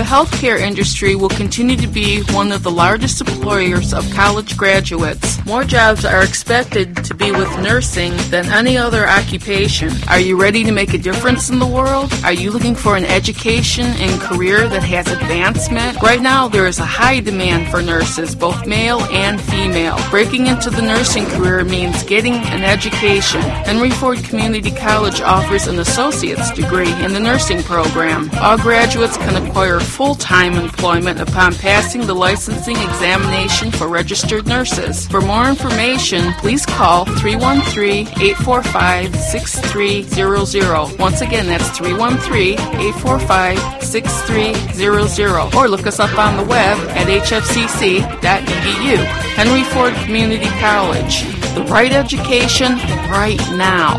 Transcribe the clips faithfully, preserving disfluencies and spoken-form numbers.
healthcare industry will continue to be one of the largest employers of college graduates. More jobs are expected to be with nursing than any other occupation. Are you ready to make a difference in the world? Are you looking for an education and career that has advancement? Right now, there is a high demand for nurses, both male and female. Breaking into the nursing career means getting an education. Henry Ford Community College offers an associate's degree in the nursing program. All graduates can acquire full-time employment upon passing the licensing examination for registered nurses. For more information, please call three one three, eight four five, six three zero zero. Once again, that's three one three, eight four five, six three zero zero. Or look us up on the web at h f c c dot e d u. Henry Ford Community College. The right education right now.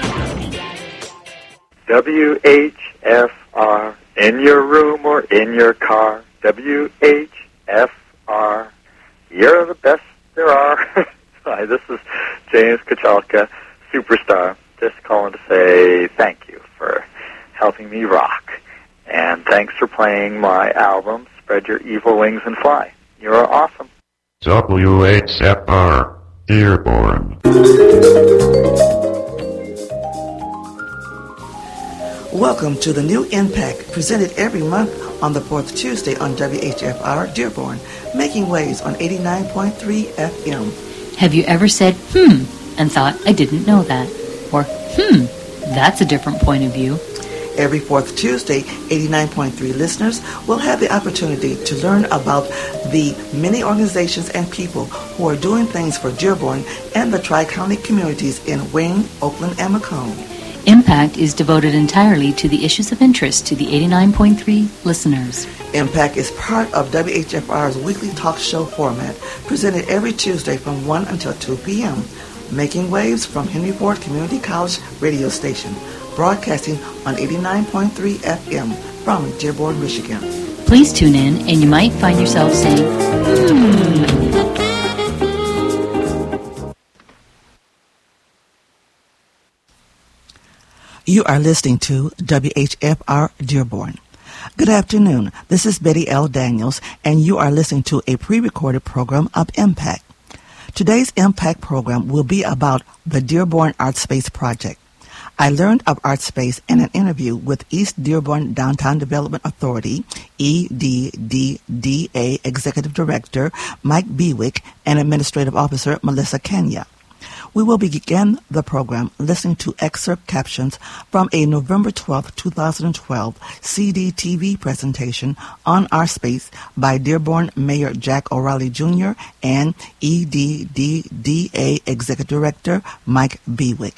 W H F R, in your room or in your car. W H F R, you're the best there are. Hi, this is James Kachalka, superstar. Just calling to say thank you for helping me rock. And thanks for playing my album, Spread Your Evil Wings and Fly. You're awesome. W H F R, Dearborn. Welcome to the new Impact, presented every month on the fourth Tuesday on W H F R Dearborn, making waves on eighty-nine point three F M. Have you ever said, hmm, and thought, I didn't know that? Or, hmm, that's a different point of view. Every fourth Tuesday, eighty-nine point three listeners will have the opportunity to learn about the many organizations and people who are doing things for Dearborn and the Tri-County communities in Wayne, Oakland, and Macomb. Impact is devoted entirely to the issues of interest to the eighty-nine point three listeners. Impact is part of W H F R's weekly talk show format, presented every Tuesday from one until two p.m., making waves from Henry Ford Community College radio station, broadcasting on eighty-nine point three F M from Dearborn, Michigan. Please tune in, and you might find yourself saying, hmm. You are listening to W H F R Dearborn. Good afternoon. This is Betty L. Daniels, and you are listening to a pre-recorded program of Impact. Today's Impact program will be about the Dearborn Art Space Project. I learned of Art Space in an interview with East Dearborn Downtown Development Authority, E D D D A Executive Director Mike Bewick and Administrative Officer Melissa Kenya. We will begin the program listening to excerpt captions from a November twelfth, twenty twelve C D T V presentation on Art Space by Dearborn Mayor Jack O'Reilly Junior and E D D D A Executive Director Mike Bewick.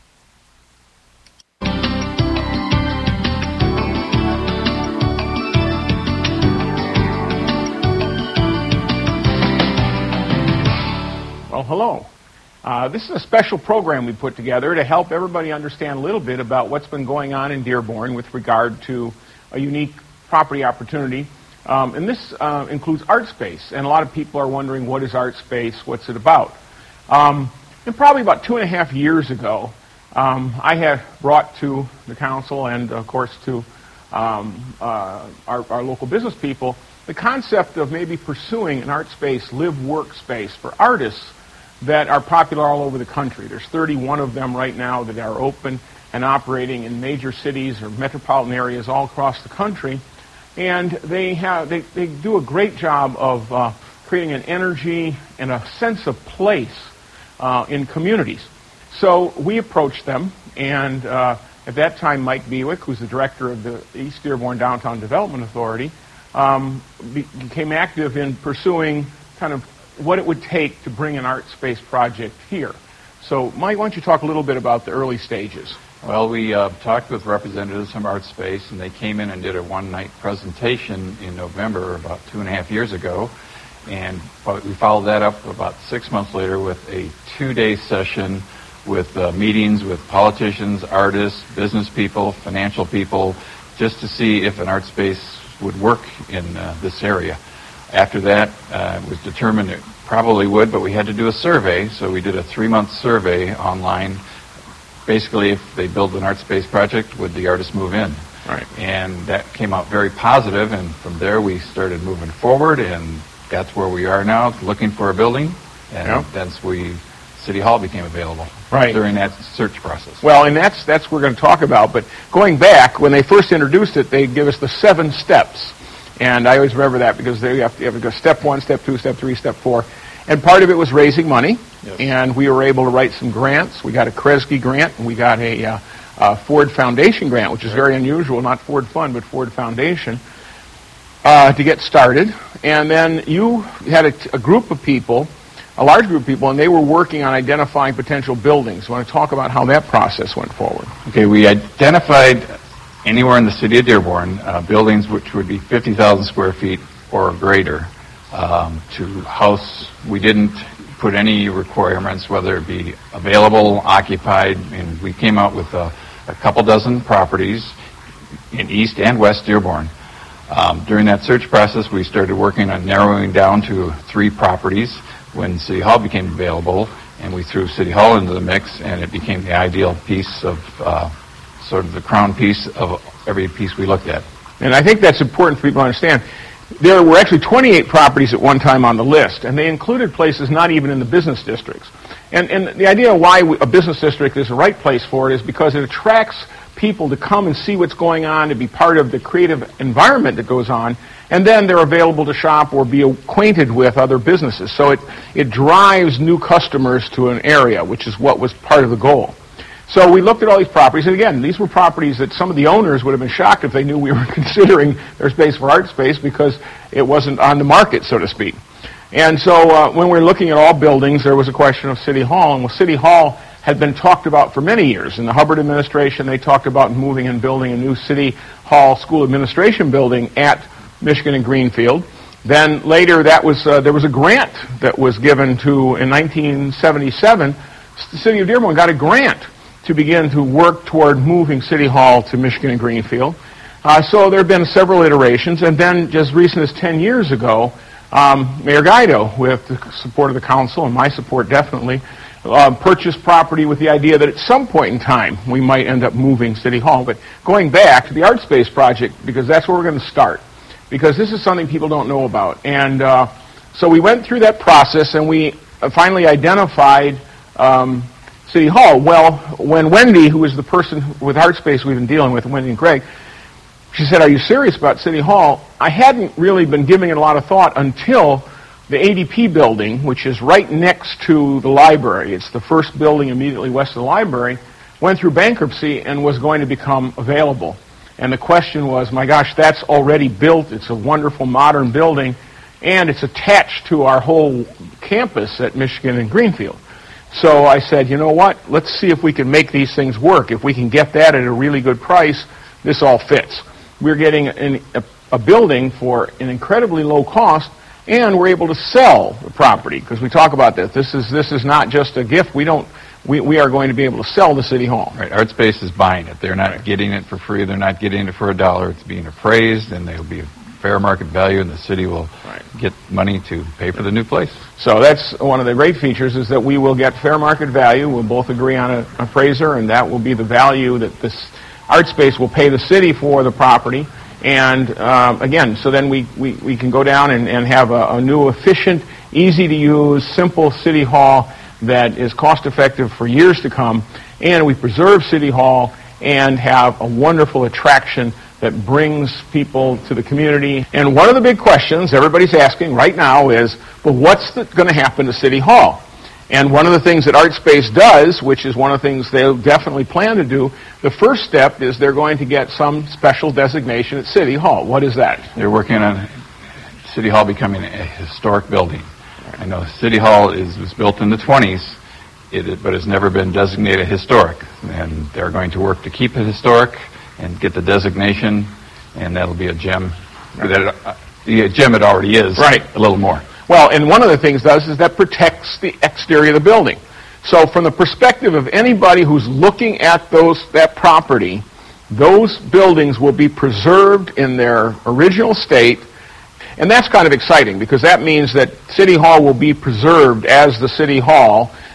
Well, hello. Uh, this is a special program we put together to help everybody understand a little bit about what's been going on in Dearborn with regard to a unique property opportunity. Um, and this uh, includes Art Space. And a lot of people are wondering, what is Art Space? What's it about? Um, and probably about two and a half years ago, um, I had brought to the council and, of course, to um, uh, our, our local business people the concept of maybe pursuing an art space, live-work space for artists that are popular all over the country. There's thirty-one of them right now that are open and operating in major cities or metropolitan areas all across the country. And they have they, they do a great job of uh, creating an energy and a sense of place uh, in communities. So we approached them, and uh, at that time Mike Bewick, who's the director of the East Dearborn Downtown Development Authority, um, be, became active in pursuing kind of what it would take to bring an art space project here. So, Mike, why don't you talk a little bit about the early stages? Well, we uh, talked with representatives from Art Space, and they came in and did a one-night presentation in November, about two and a half years ago. And we followed that up about six months later with a two-day session with uh, meetings with politicians, artists, business people, financial people, just to see if an art space would work in uh, this area. After that, uh, it was determined it probably would, but we had to do a survey, so we did a three-month survey online. Basically, if they build an art space project, would the artists move in? Right. And that came out very positive, and from there we started moving forward, and that's where we are now, looking for a building, and Yeah. that's we City Hall became available Right. during that search process. Well, and that's that's what we're going to talk about. But going back, when they first introduced it, they give us the seven steps, and I always remember that because they have to, you have to go step one, step two, step three, step four, and part of it was raising money, Yes. and we were able to write some grants. We got a Kresge grant, and we got a, uh, a Ford Foundation grant, which is very unusual, not Ford Fund, but Ford Foundation, uh, to get started. And then you had a, a group of people. A large group of people, and they were working on identifying potential buildings. I want to talk about how that process went forward. Okay, we identified anywhere in the city of Dearborn uh, buildings which would be fifty thousand square feet or greater um, to house. We didn't put any requirements, whether it be available, occupied, and we came out with a, a couple dozen properties in East and West Dearborn. Um, during that search process, we started working on narrowing down to three properties when City Hall became available, and we threw City Hall into the mix, and it became the ideal piece of, uh, sort of the crown piece of every piece we looked at. And I think that's important for people to understand. There were actually twenty-eight properties at one time on the list, and they included places not even in the business districts. And, and the idea why we, a business district is the right place for it is because it attracts people to come and see what's going on, to be part of the creative environment that goes on, and then they're available to shop or be acquainted with other businesses. So it, it drives new customers to an area, which is what was part of the goal. So we looked at all these properties, and again, these were properties that some of the owners would have been shocked if they knew we were considering their space for art space because it wasn't on the market, so to speak. And so uh, when we were looking at all buildings, there was a question of City Hall, and well, City Hall had been talked about for many years. In the Hubbard administration, they talked about moving and building a new City Hall school administration building at Michigan and Greenfield. Then later, that was uh, there was a grant that was given to, in nineteen seventy-seven, the City of Dearborn got a grant to begin to work toward moving City Hall to Michigan and Greenfield. Uh, so there have been several iterations, and then just recent as ten years ago, um, Mayor Guido, with the support of the council and my support definitely, uh, purchased property with the idea that at some point in time we might end up moving City Hall. But going back to the Art Space project, because that's where we're going to start, because this is something people don't know about. And uh, so we went through that process, and we finally identified um, City Hall. Well, when Wendy, who is the person with Art Space we've been dealing with, Wendy and Greg, she said, "Are you serious about City Hall?" I hadn't really been giving it a lot of thought until the A D P building, which is right next to the library, it's the first building immediately west of the library, went through bankruptcy and was going to become available. And the question was, my gosh, that's already built, it's a wonderful modern building, and it's attached to our whole campus at Michigan and Greenfield. So I said, you know what, let's see if we can make these things work. If we can get that at a really good price, this all fits. We're getting an, a, a building for an incredibly low cost, and we're able to sell the property, because we talk about this. This is this is not just a gift. We don't. We, we are going to be able to sell the City Hall. Right, Art Space is buying it. They're not Right. getting it for free. They're not getting it for a dollar. It's being appraised, and they'll be a fair market value, and the city will Right. get money to pay for the new place. So that's one of the great features, is that we will get fair market value. We'll both agree on an appraiser, and that will be the value that this Art Space will pay the city for the property. And um, again, so then we, we, we can go down and, and have a, a new, efficient, easy-to-use, simple City Hall that is cost-effective for years to come. And we preserve City Hall and have a wonderful attraction that brings people to the community. And one of the big questions everybody's asking right now is, well, what's going to happen to City Hall? And one of the things that Art Space does, which is one of the things they'll definitely plan to do, the first step is they're going to get some special designation at City Hall. What is that? They're working on City Hall becoming a historic building. I know City Hall is was built in the twenties, it, but has never been designated historic. And they're going to work to keep it historic and get the designation, and that'll be a gem. Right. That, uh, the gem it already is. Right. A little more. Well, and one of the things does is that protects the exterior of the building. So from the perspective of anybody who's looking at those that property, those buildings will be preserved in their original state, and that's kind of exciting, because that means that City Hall will be preserved as the City Hall,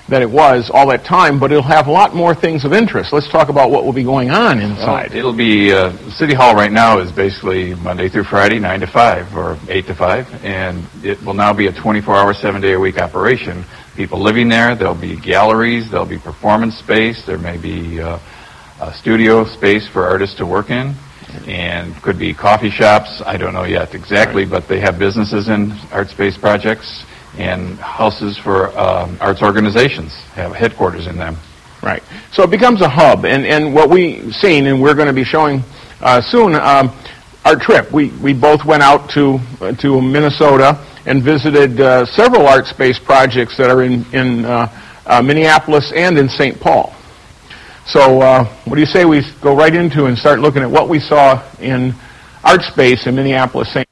than it was all that time, but it'll have a lot more things of interest. Let's talk about what will be going on inside. Well, it'll be, uh, City Hall right now is basically Monday through Friday, nine to five, or eight to five, and it will now be a twenty-four hour, seven day a week operation. People living there, there'll be galleries, there'll be performance space, there may be uh, a studio space for artists to work in, and could be coffee shops, I don't know yet exactly, right. But they have businesses in art space projects, and houses for um, arts organizations have headquarters in them. Right. So it becomes a hub, and, and what we've seen, and we're going to be showing uh, soon, um, our trip. We, we both went out to, uh, to Minnesota and visited uh, several art space projects that are in, in uh, uh, Minneapolis and in Saint Paul. So uh, what do you say we go right into and start looking at what we saw in art space in Minneapolis, Saint Paul?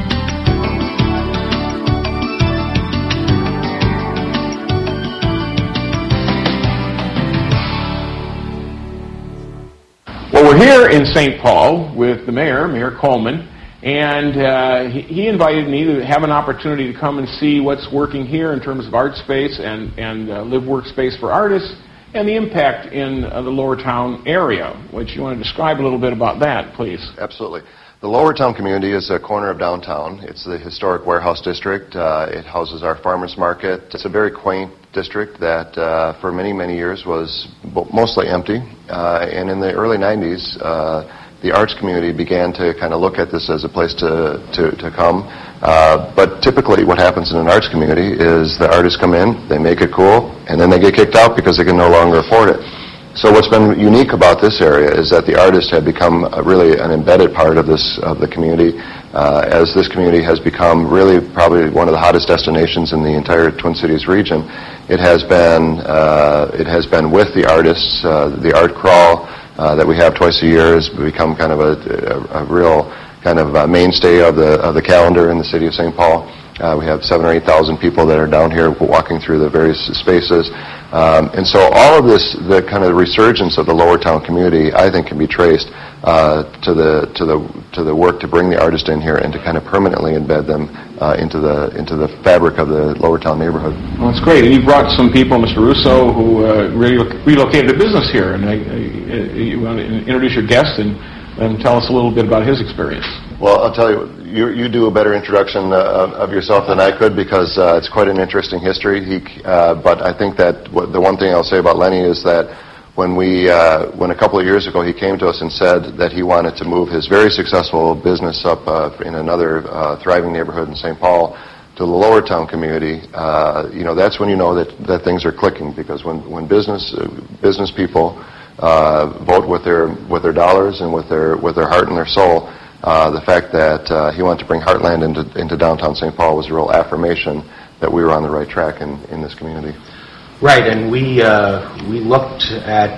Well, we're here in Saint Paul with the mayor, Mayor Coleman, and uh, he, he invited me to have an opportunity to come and see what's working here in terms of art space and, and uh, live workspace for artists and the impact in uh, the Lower Town area. Would you want to describe a little bit about that, please? Absolutely. The Lower Town community is a corner of downtown. It's the historic warehouse district. Uh, it houses our farmers market. It's a very quaint district that uh, for many, many years was mostly empty. Uh, and in the early nineties, uh, the arts community began to kind of look at this as a place to, to, to come. Uh, but typically what happens in an arts community is the artists come in, they make it cool, and then they get kicked out because they can no longer afford it. So what's been unique about this area is that the artists have become a, really an embedded part of this of the community, uh, as this community has become really probably one of the hottest destinations in the entire Twin Cities region. It has been uh, it has been with the artists. Uh, the art crawl uh, that we have twice a year has become kind of a, a, a real kind of a mainstay of the of the calendar in the city of Saint Paul. Uh, we have seven or eight thousand people that are down here walking through the various spaces. Um, and so all of this, the kind of resurgence of the Lower Town community, I think, can be traced uh, to the to the to the work to bring the artist in here and to kind of permanently embed them uh, into the into the fabric of the Lower Town neighborhood. Well, that's great. And you brought some people, Mister Russo, who uh, really relocated a business here. And I, I, you want to introduce your guest and, and tell us a little bit about his experience. Well, I'll tell you, you, you do a better introduction uh, of yourself than I could because uh, it's quite an interesting history. He, uh, but I think that w- the one thing I'll say about Lenny is that when we, uh, when a couple of years ago he came to us and said that he wanted to move his very successful business up uh, in another uh, thriving neighborhood in Saint Paul to the Lower Town community, uh, you know, that's when you know that, that things are clicking because when, when business uh, business people uh, vote with their with their dollars and with their with their heart and their soul. Uh, the fact that uh, he wanted to bring Heartland into, into downtown Saint Paul was a real affirmation that we were on the right track in, in this community. Right, and we uh, we looked at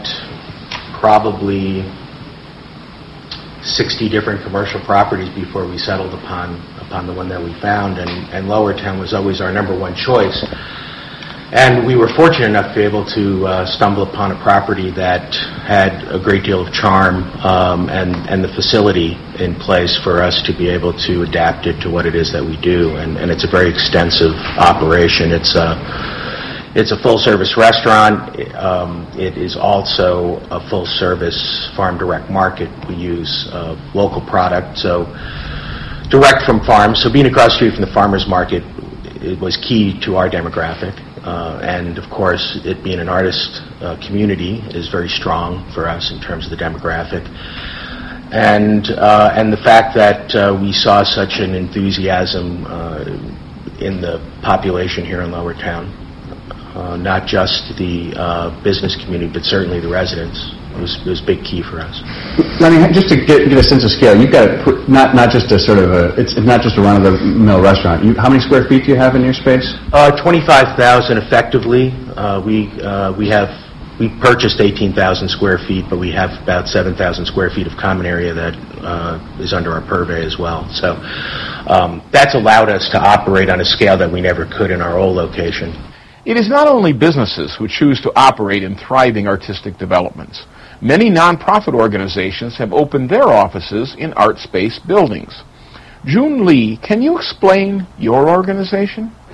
probably sixty different commercial properties before we settled upon upon the one that we found, and, and Lower Town was always our number one choice. And we were fortunate enough to be able to uh, stumble upon a property that had a great deal of charm um, and, and the facility in place for us to be able to adapt it to what it is that we do. And, and it's a very extensive operation. It's a, it's a full-service restaurant. Um, it is also a full-service farm direct market. We use uh, local product, so direct from farms. So being across the street from the farmers market, it was key to our demographic. Uh, and, of course, it being an artist uh, community is very strong for us in terms of the demographic. And uh, and the fact that uh, we saw such an enthusiasm uh, in the population here in Lower Town, uh, not just the uh, business community, but certainly the residents, was was big key for us. Lenny, just to get, get a sense of scale, you've got a, not not just a sort of a it's not just a run-of-the-mill restaurant. You, how many square feet do you have in your space? Uh, twenty-five thousand effectively. Uh, we uh, we have we purchased eighteen thousand square feet, but we have about seven thousand square feet of common area that uh, is under our purvey as well. So um, that's allowed us to operate on a scale that we never could in our old location. It is not only businesses who choose to operate in thriving artistic developments. Many nonprofit organizations have opened their offices in art space buildings. June Lee, can you explain your organization?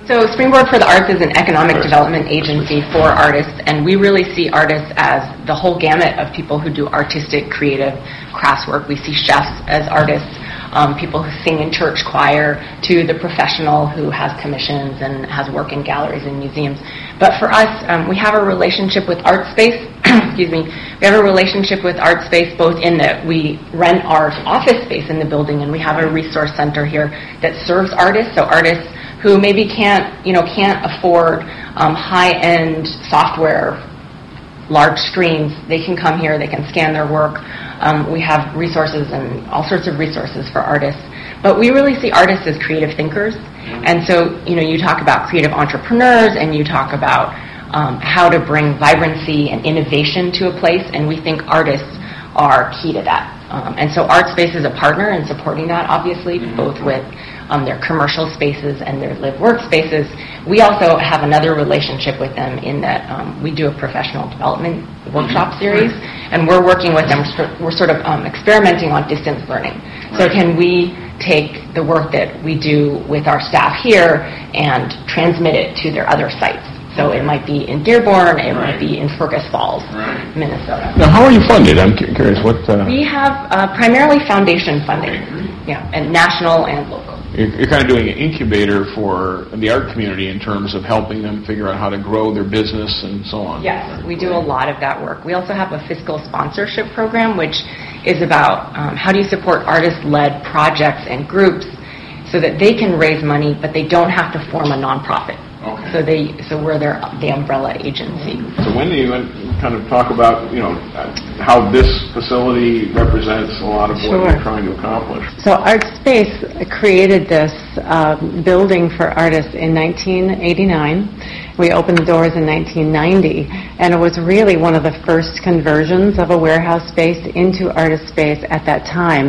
So Springboard for the Arts is an economic development agency for artists, and we really see artists as the whole gamut of people who do artistic, creative crafts work. We see chefs as artists, um, people who sing in church choir, to the professional who has commissions and has work in galleries and museums. But for us, um, we have a relationship with ArtSpace. Excuse me. We have a relationship with ArtSpace both in that we rent our office space in the building, and we have a resource center here that serves artists. So artists who maybe can't, you know, can't afford um, high-end software, large screens, they can come here, they can scan their work. Um, we have resources and all sorts of resources for artists. But we really see artists as creative thinkers. And so, you know, you talk about creative entrepreneurs and you talk about um, how to bring vibrancy and innovation to a place, and we think artists are key to that. Um, and so ArtSpace is a partner in supporting that, obviously, both with Um, their commercial spaces and their live work spaces. We also have another relationship with them in that um, we do a professional development workshop series, and we're working with them. We're sort of um, experimenting on distance learning. So can we take the work that we do with our staff here and transmit it to their other sites? So it might be in Dearborn, it might be in Fergus Falls, Minnesota. Now, how are you funded? I'm cu- curious. What uh... We have uh, primarily foundation funding, yeah, and national and local. You're kind of doing an incubator for the art community in terms of helping them figure out how to grow their business and so on. Yes, we do a lot of that work. We also have a fiscal sponsorship program, which is about um, how do you support artist-led projects and groups so that they can raise money, but they don't have to form a nonprofit. Okay. So they, so we're their the umbrella agency. So when do you kind of talk about, you know, how this facility represents a lot of what Sure. you're trying to accomplish? So ArtSpace created this um, building for artists in nineteen eighty-nine. We opened the doors in nineteen ninety, and it was really one of the first conversions of a warehouse space into artist space at that time.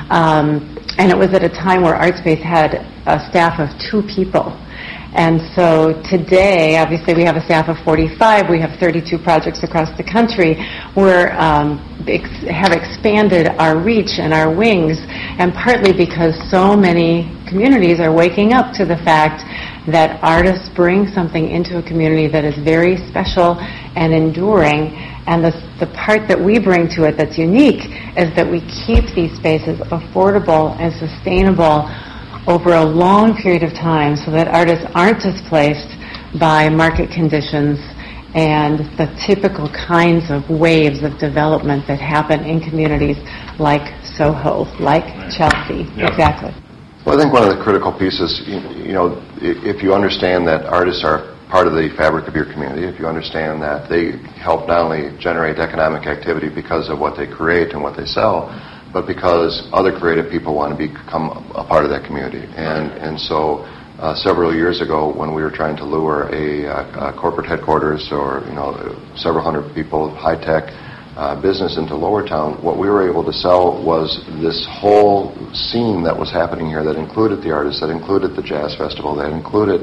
Um, and it was at a time where ArtSpace had a staff of two people. And so today, obviously, we have a staff of forty-five. We have thirty-two projects across the country. We um, ex- have expanded our reach and our wings, and partly because so many communities are waking up to the fact that artists bring something into a community that is very special and enduring. And the, the part that we bring to it that's unique is that we keep these spaces affordable and sustainable over a long period of time so that artists aren't displaced by market conditions and the typical kinds of waves of development that happen in communities like Soho, like Chelsea. Yeah. Exactly. Well, I think one of the critical pieces, you, you know, if you understand that artists are part of the fabric of your community, if you understand that they help not only generate economic activity because of what they create and what they sell, but because other creative people want to become a part of that community. And and so uh, several years ago, when we were trying to lure a, a, a corporate headquarters or, you know, several hundred people, high-tech uh, business into Lower Town, what we were able to sell was this whole scene that was happening here that included the artists, that included the jazz festival, that included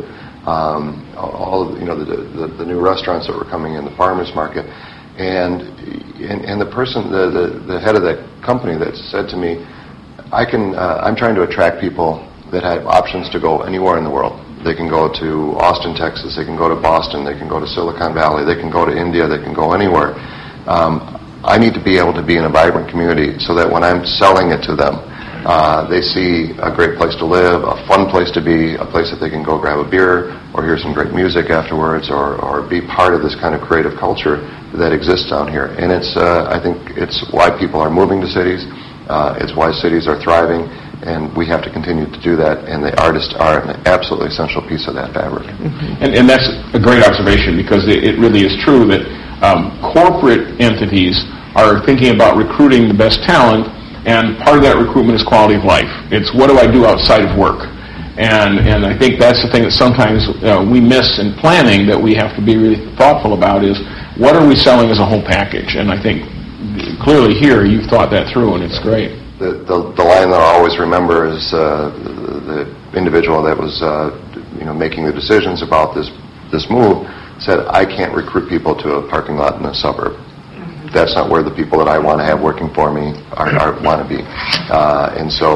um, all of, you know, the, the, the new restaurants that were coming in, the farmers market. And, and and the person, the, the, the head of that company that said to me, I can, uh, I'm trying to attract people that have options to go anywhere in the world. They can go to Austin, Texas, they can go to Boston, they can go to Silicon Valley, they can go to India, they can go anywhere. Um, I need to be able to be in a vibrant community so that when I'm selling it to them, uh, they see a great place to live, a fun place to be, a place that they can go grab a beer or hear some great music afterwards, or, or be part of this kind of creative culture that exists down here. And it's, uh, I think it's why people are moving to cities, uh, it's why cities are thriving, and we have to continue to do that, and the artists are an absolutely essential piece of that fabric. Mm-hmm. And, and that's a great observation, because it, it really is true that um, corporate entities are thinking about recruiting the best talent, and part of that recruitment is quality of life. It's what do I do outside of work? And and I think that's the thing that sometimes uh, we miss in planning, that we have to be really thoughtful about, is what are we selling as a whole package? And I think clearly here you've thought that through, and it's great. The the, the line that I always remember is uh, the, the individual that was uh, you know making the decisions about this this move said, I can't recruit people to a parking lot in a suburb. That's not where the people that I want to have working for me are, are want to be. Uh, and so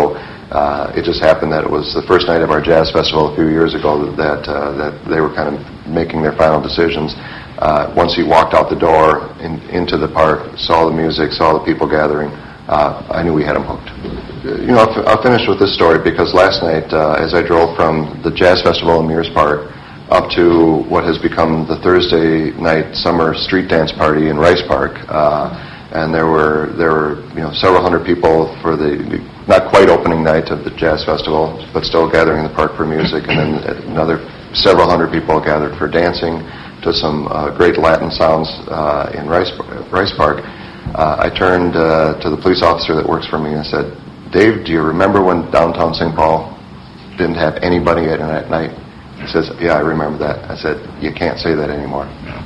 Uh, it just happened that it was the first night of our jazz festival a few years ago that uh, that they were kind of making their final decisions. Uh, once he walked out the door in, into the park, saw the music, saw the people gathering, uh, I knew we had him hooked. You know, I'll, f- I'll finish with this story because last night, uh, as I drove from the Jazz Festival in Mears Park up to what has become the Thursday night summer street dance party in Rice Park, uh, and there were there were you know several hundred people for the not quite opening night of the Jazz Festival, but still gathering in the park for music, and then another several hundred people gathered for dancing to some uh, great Latin sounds uh, in Rice Rice Park. Uh, I turned uh, to the police officer that works for me and said, "Dave, do you remember when downtown Saint Paul didn't have anybody at at night?" He says, "Yeah, I remember that." I said, "You can't say that anymore."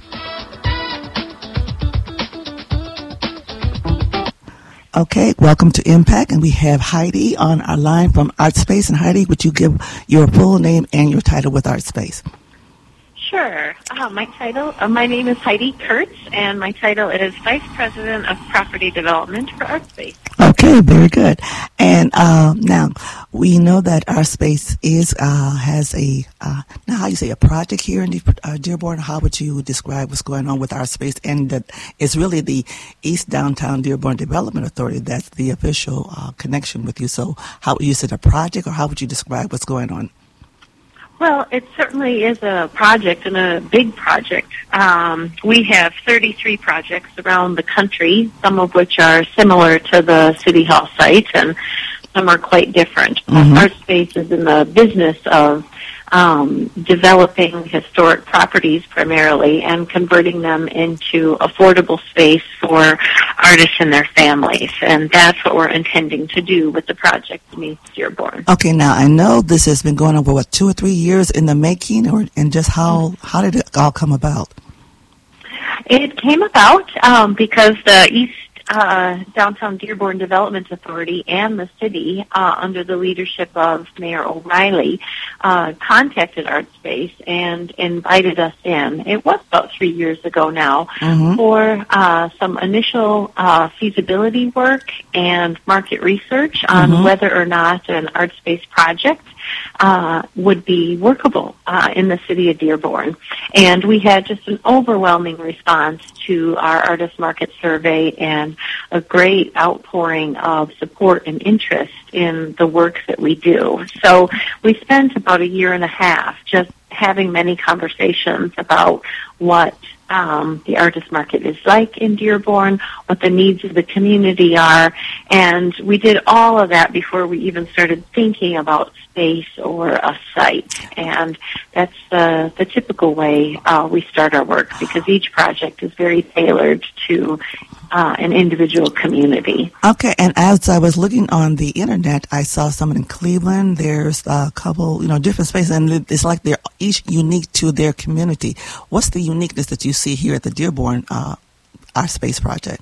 Okay, welcome to Impact, and we have Heidi on our line from ArtSpace. And Heidi, would you give your full name and your title with ArtSpace? Sure. Uh, my title, uh, my name is Heidi Kurtz, and my title is Vice President of Property Development for ArtSpace. Okay, very good. And uh, now we know that ArtSpace is uh, has a uh, now how you say a project here in the, uh, Dearborn. How would you describe what's going on with ArtSpace? And that it's really the East Downtown Dearborn Development Authority that's the official uh, connection with you. So, how you said a project, or how would you describe what's going on? Well, it certainly is a project, and a big project. Um, we have thirty-three projects around the country, some of which are similar to the City Hall site, and some are quite different. Mm-hmm. ArtSpace is in the business of um, developing historic properties primarily and converting them into affordable space for artists and their families, and that's what we're intending to do with the project in East Dearborn. Okay, now I know this has been going on for what, two or three years in the making, or and just how how did it all come about? It came about um, because the East uh, Downtown Dearborn Development Authority and the city, uh, under the leadership of Mayor O'Reilly, uh, contacted ArtSpace and invited us in. It was about three years ago now, mm-hmm. for uh, some initial uh, feasibility work and market research on mm-hmm. whether or not an ArtSpace project uh, would be workable uh, in the city of Dearborn. And we had just an overwhelming response to our artist market survey and a great outpouring of support and interest in the work that we do. So we spent about a year and a half just having many conversations about what um, the artist market is like in Dearborn, what the needs of the community are, and we did all of that before we even started thinking about space or a site. And that's the, the typical way uh, we start our work, because each project is very tailored to uh, an individual community. Okay, and as I was looking on the internet, I saw someone in Cleveland. There's a couple, you know, different spaces, and it's like they're each unique to their community. What's the uniqueness that you see here at the Dearborn uh, ArtSpace project?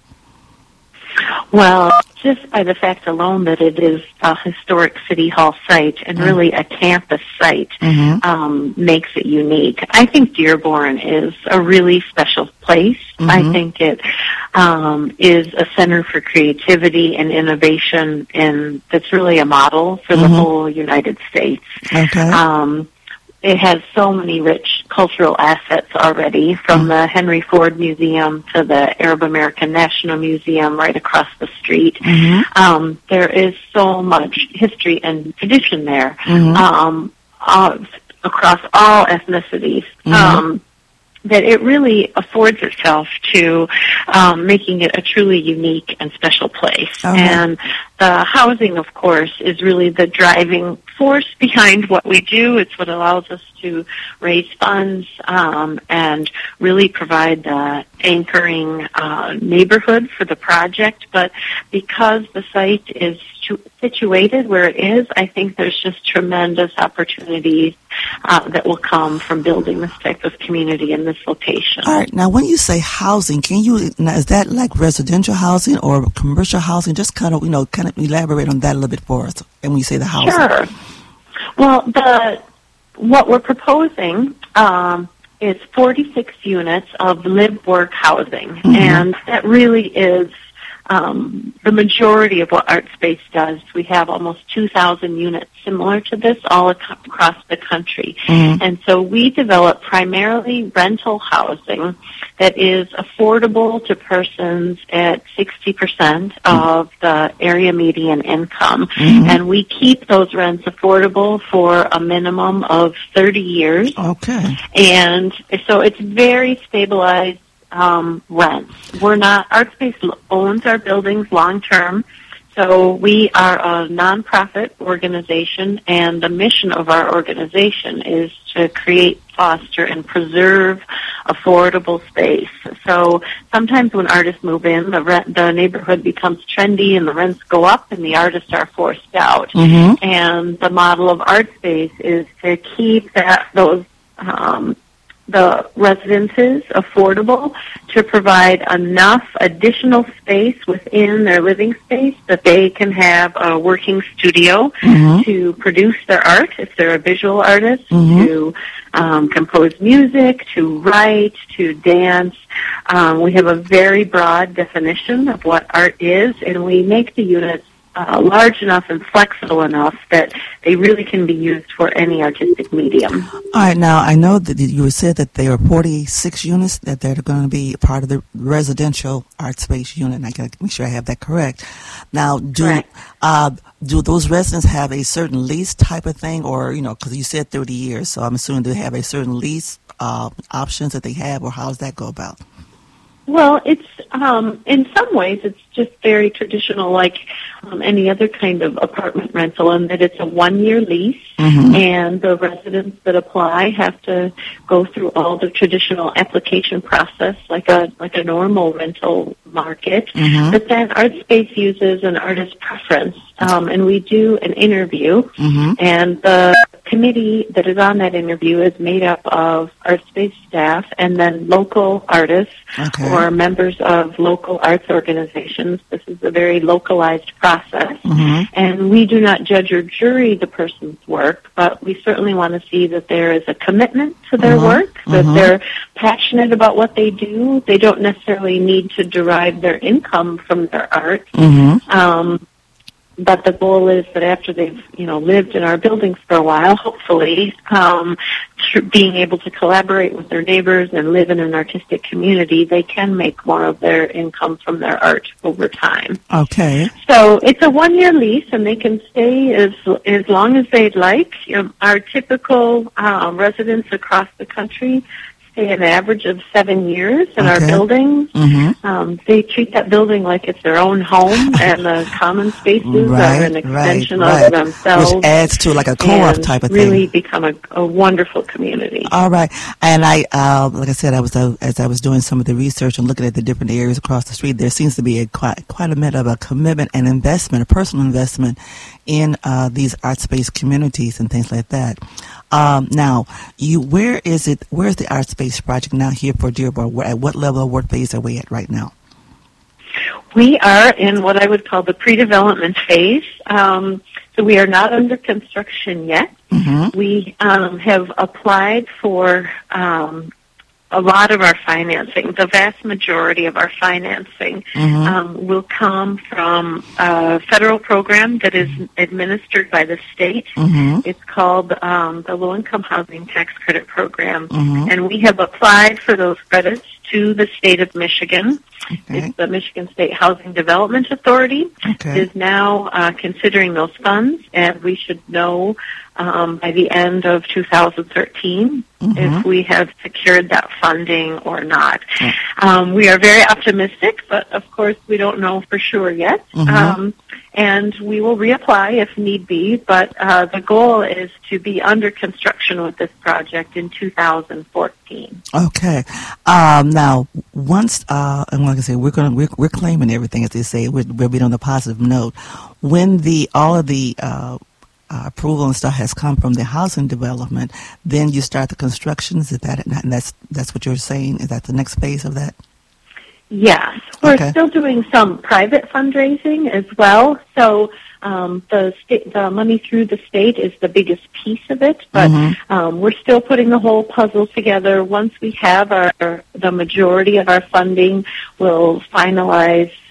Well, just by the fact alone that it is a historic City Hall site and mm-hmm. really a campus site mm-hmm. um, makes it unique. I think Dearborn is a really special place. Mm-hmm. I think it um, is a center for creativity and innovation, and that's really a model for mm-hmm. the whole United States. Okay. Um, It has so many rich cultural assets already, from the Henry Ford Museum to the Arab American National Museum right across the street. Mm-hmm. Um, there is so much history and tradition there, mm-hmm. um, uh, across all ethnicities. Mm-hmm. Um, that it really affords itself to um, making it a truly unique and special place. Okay. And the housing, of course, is really the driving force behind what we do. It's what allows us to raise funds um, and really provide the anchoring uh, neighborhood for the project. But because the site is situated where it is, I think there's just tremendous opportunities uh, that will come from building this type of community in this location. All right. Now, when you say housing, can you, now, is that like residential housing or commercial housing? Just kind of, you know, kind of elaborate on that a little bit for us. And when you say the housing. Sure. Well, the what we're proposing um, is forty-six units of live-work housing, mm-hmm. and that really is um, the majority of what ArtSpace does. We have almost two thousand units similar to this all ac- across the country. Mm-hmm. And so we develop primarily rental housing that is affordable to persons at sixty percent of the area median income. Mm-hmm. And we keep those rents affordable for a minimum of thirty years. Okay. And so it's very stabilized um, rents. We're not, ArtSpace owns our buildings long term. So we are a nonprofit organization, and the mission of our organization is to create, foster, and preserve affordable space. So sometimes when artists move in, the rent, the neighborhood becomes trendy and the rents go up and the artists are forced out. Mm-hmm. And the model of ArtSpace is to keep that those um, the residences affordable, to provide enough additional space within their living space that they can have a working studio mm-hmm. to produce their art, if they're a visual artist, mm-hmm. to um, compose music, to write, to dance. Um, we have a very broad definition of what art is, and we make the units Uh, large enough and flexible enough that they really can be used for any artistic medium. All right, now I know that you said that there are forty-six units that they're going to be part of the residential art space unit, and I got to make sure I have that correct. Now, do uh, do those residents have a certain lease type of thing, or, you know, because you said thirty years, so I'm assuming they have a certain lease uh, options that they have, or how does that go about? Well, it's um, in some ways it's just very traditional, like um, any other kind of apartment rental, in that it's a one-year lease, mm-hmm. and the residents that apply have to go through all the traditional application process, like a like a normal rental market. Mm-hmm. But then ArtSpace uses an artist preference, um, and we do an interview, mm-hmm. and the committee that is on that interview is made up of ArtSpace staff and then local artists okay. or members of local arts organizations. This is a very localized process. Mm-hmm. And we do not judge or jury the person's work, but we certainly want to see that there is a commitment to their mm-hmm. work, that mm-hmm. they're passionate about what they do. They don't necessarily need to derive their income from their art. Mm-hmm. Um, But the goal is that after they've, you know, lived in our buildings for a while, hopefully, um, tr- being able to collaborate with their neighbors and live in an artistic community, they can make more of their income from their art over time. Okay. So it's a one-year lease, and they can stay as as long as they'd like. You know, our typical uh, residents across the country stay an average of seven years in okay. our buildings. Mm-hmm. Um, they treat that building like it's their own home, and the common spaces right, are an extension right, right. of themselves. Which adds to like a co-op type of really thing. Really become a, a wonderful community. All right. And I, uh, like I said, I was uh, as I was doing some of the research and looking at the different areas across the street, there seems to be a quite, quite a bit of a commitment and investment, a personal investment in uh, these art space communities and things like that. Um, now, you, where is it? Where's the Art Space project now here for Dearborn? Where, at what level of work phase are we at right now? We are in what I would call the pre-development phase. Um, so we are not under construction yet. Mm-hmm. We um, have applied for um, a lot of our financing. The vast majority of our financing mm-hmm. um, will come from a federal program that is administered by the state. Mm-hmm. It's called um, the Low-Income Housing Tax Credit Program, mm-hmm. and we have applied for those credits to the state of Michigan. Okay. It's the Michigan State Housing Development Authority. Okay. Is now uh, considering those funds, and we should know um, by the end of two thousand thirteen mm-hmm. if we have secured that funding or not. Mm-hmm. Um, we are very optimistic, but of course we don't know for sure yet. Mm-hmm. Um, and we will reapply if need be, but uh, the goal is to be under construction with this project in two thousand fourteen. Okay. Um, now, once, uh, and like I say, we're going we're, we're claiming everything, as they say. We're, we're being on the positive note. When the all of the uh, uh, approval and stuff has come from the housing development, then you start the construction. Is that and that's that's what you're saying? Is that the next phase of that? Yes. We're okay. still doing some private fundraising as well. So um, the state, the money through the state is the biggest piece of it, but mm-hmm. um, we're still putting the whole puzzle together. Once we have our the majority of our funding, we'll finalize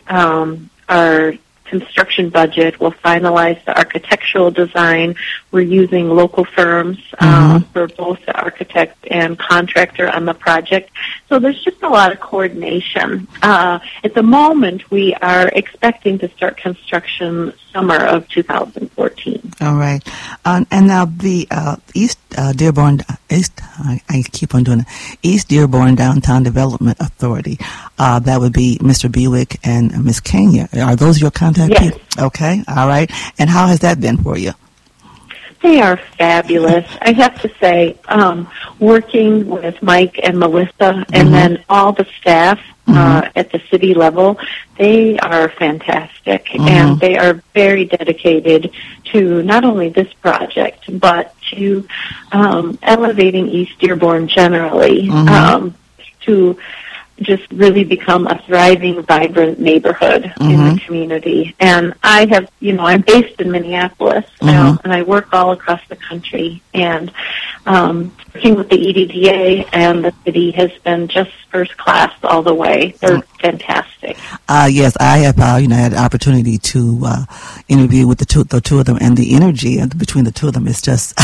um, our construction budget. We'll finalize the architectural design. We're using local firms uh, mm-hmm. for both the architect and contractor on the project. So there's just a lot of coordination. Uh, at the moment, we are expecting to start construction summer of two thousand fourteen. All right. Um, and now the uh, East uh, Dearborn, East, I, I keep on doing it, East Dearborn Downtown Development Authority, uh, that would be Mister Bewick and Miz Kenya. Are those your contact yes. people? Okay. All right. And how has that been for you? They are fabulous. I have to say, um, working with Mike and Melissa and mm-hmm. then all the staff mm-hmm. uh, at the city level, they are fantastic. Mm-hmm. And they are very dedicated to not only this project, but to um, elevating East Dearborn generally mm-hmm. um, to just really become a thriving, vibrant neighborhood mm-hmm. in the community. And I have, you know, I'm based in Minneapolis, mm-hmm. now, and I work all across the country. And um, working with the E D D A and the city has been just first class all the way. They're mm-hmm. fantastic. Uh, yes, I have, uh, you know, had the opportunity to uh, interview with the two, the two of them, and the energy between the two of them is just...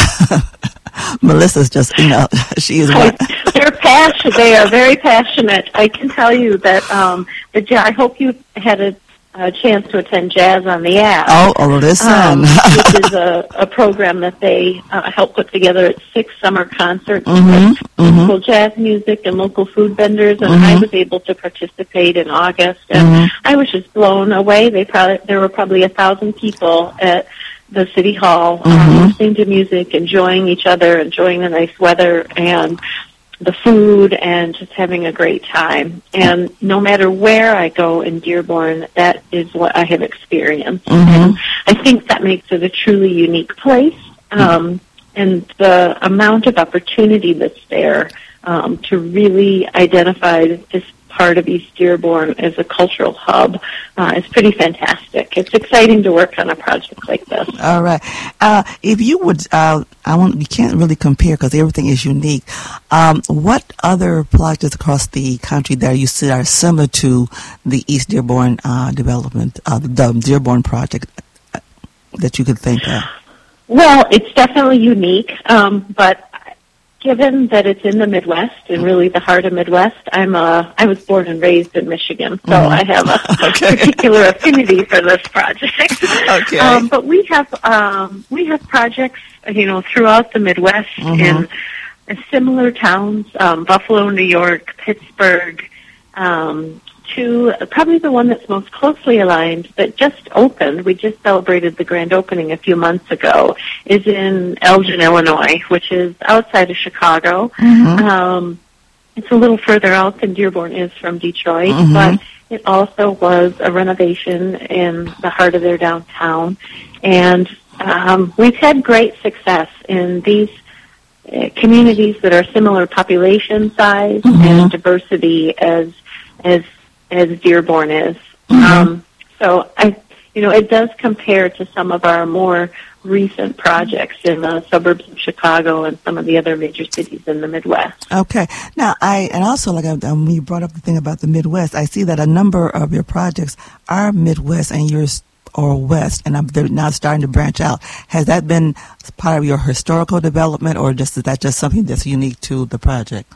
Melissa's just, you know, she is one. They're passionate. They are very passionate. I can tell you that um, the, I hope you had a, a chance to attend Jazz on the App. Oh, oh listen. Um, which is a, a program that they uh, help put together at six summer concerts mm-hmm, with mm-hmm. local jazz music and local food vendors, and mm-hmm. I was able to participate in August, and mm-hmm. I was just blown away. They probably there were probably a thousand people at the city hall, mm-hmm. um, listening to music, enjoying each other, enjoying the nice weather and the food, and just having a great time. And no matter where I go in Dearborn, that is what I have experienced. Mm-hmm. And I think that makes it a truly unique place. Um, and the amount of opportunity that's there um, to really identify this part of East Dearborn as a cultural hub uh, is pretty fantastic. It's exciting to work on a project like this. All right. Uh, if you would, uh, I want, we can't really compare because everything is unique. Um, what other projects across the country that you see are similar to the East Dearborn uh, development, uh, the Dearborn project uh, that you could think of? Well, it's definitely unique, um, but given that it's in the Midwest and really the heart of Midwest, I'm a, I was born and raised in Michigan, so mm-hmm. I have a okay. particular affinity for this project. Okay. Um, but we have um, we have projects, you know, throughout the Midwest mm-hmm. in similar towns, um, Buffalo, New York, Pittsburgh. Um, to probably the one that's most closely aligned that just opened, we just celebrated the grand opening a few months ago, is in Elgin, Illinois, which is outside of Chicago. Mm-hmm. Um, it's a little further out than Dearborn is from Detroit, mm-hmm. but it also was a renovation in the heart of their downtown. And um, we've had great success in these uh, communities that are similar population size mm-hmm. and diversity as as as Dearborn is. Mm-hmm. Um, so I, you know, it does compare to some of our more recent projects in the suburbs of Chicago and some of the other major cities in the Midwest. Okay. Now, I, and also, like, um, when you brought up the thing about the Midwest, I see that a number of your projects are Midwest and yours or West, and I'm, they're now starting to branch out. Has that been part of your historical development, or just is that just something that's unique to the project?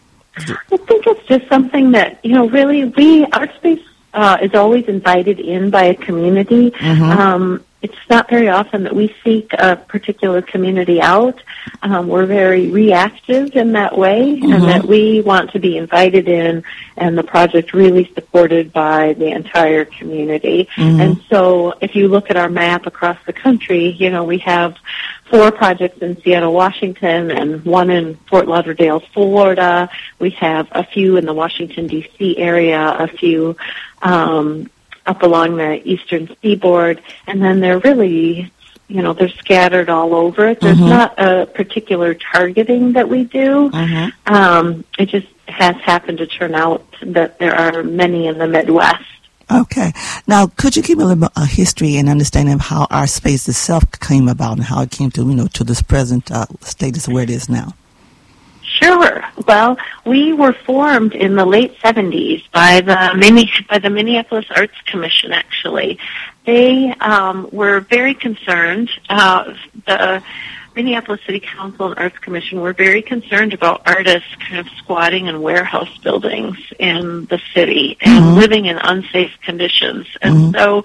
I think it's just something that, you know, really we, our space uh, is always invited in by a community. Mm-hmm. Um, it's not very often that we seek a particular community out. Um, we're very reactive in that way, mm-hmm. and that we want to be invited in, and the project really supported by the entire community. Mm-hmm. And so if you look at our map across the country, you know, we have four projects in Seattle, Washington, and one in Fort Lauderdale, Florida. We have a few in the Washington, D C area, a few um, up along the eastern seaboard, and then they're really, you know, they're scattered all over. There's mm-hmm. not a particular targeting that we do. Mm-hmm. Um, it just has happened to turn out that there are many in the Midwest. Okay. Now, could you give me a little bit of history and understanding of how our space itself came about and how it came to, you know, to this present uh, status where it is now? Sure. Well, we were formed in the late seventies by the Mini- by the Minneapolis Arts Commission, actually. They um, were very concerned. Uh, the Minneapolis City Council and Arts Commission were very concerned about artists kind of squatting in warehouse buildings in the city and mm-hmm. living in unsafe conditions. And mm-hmm. so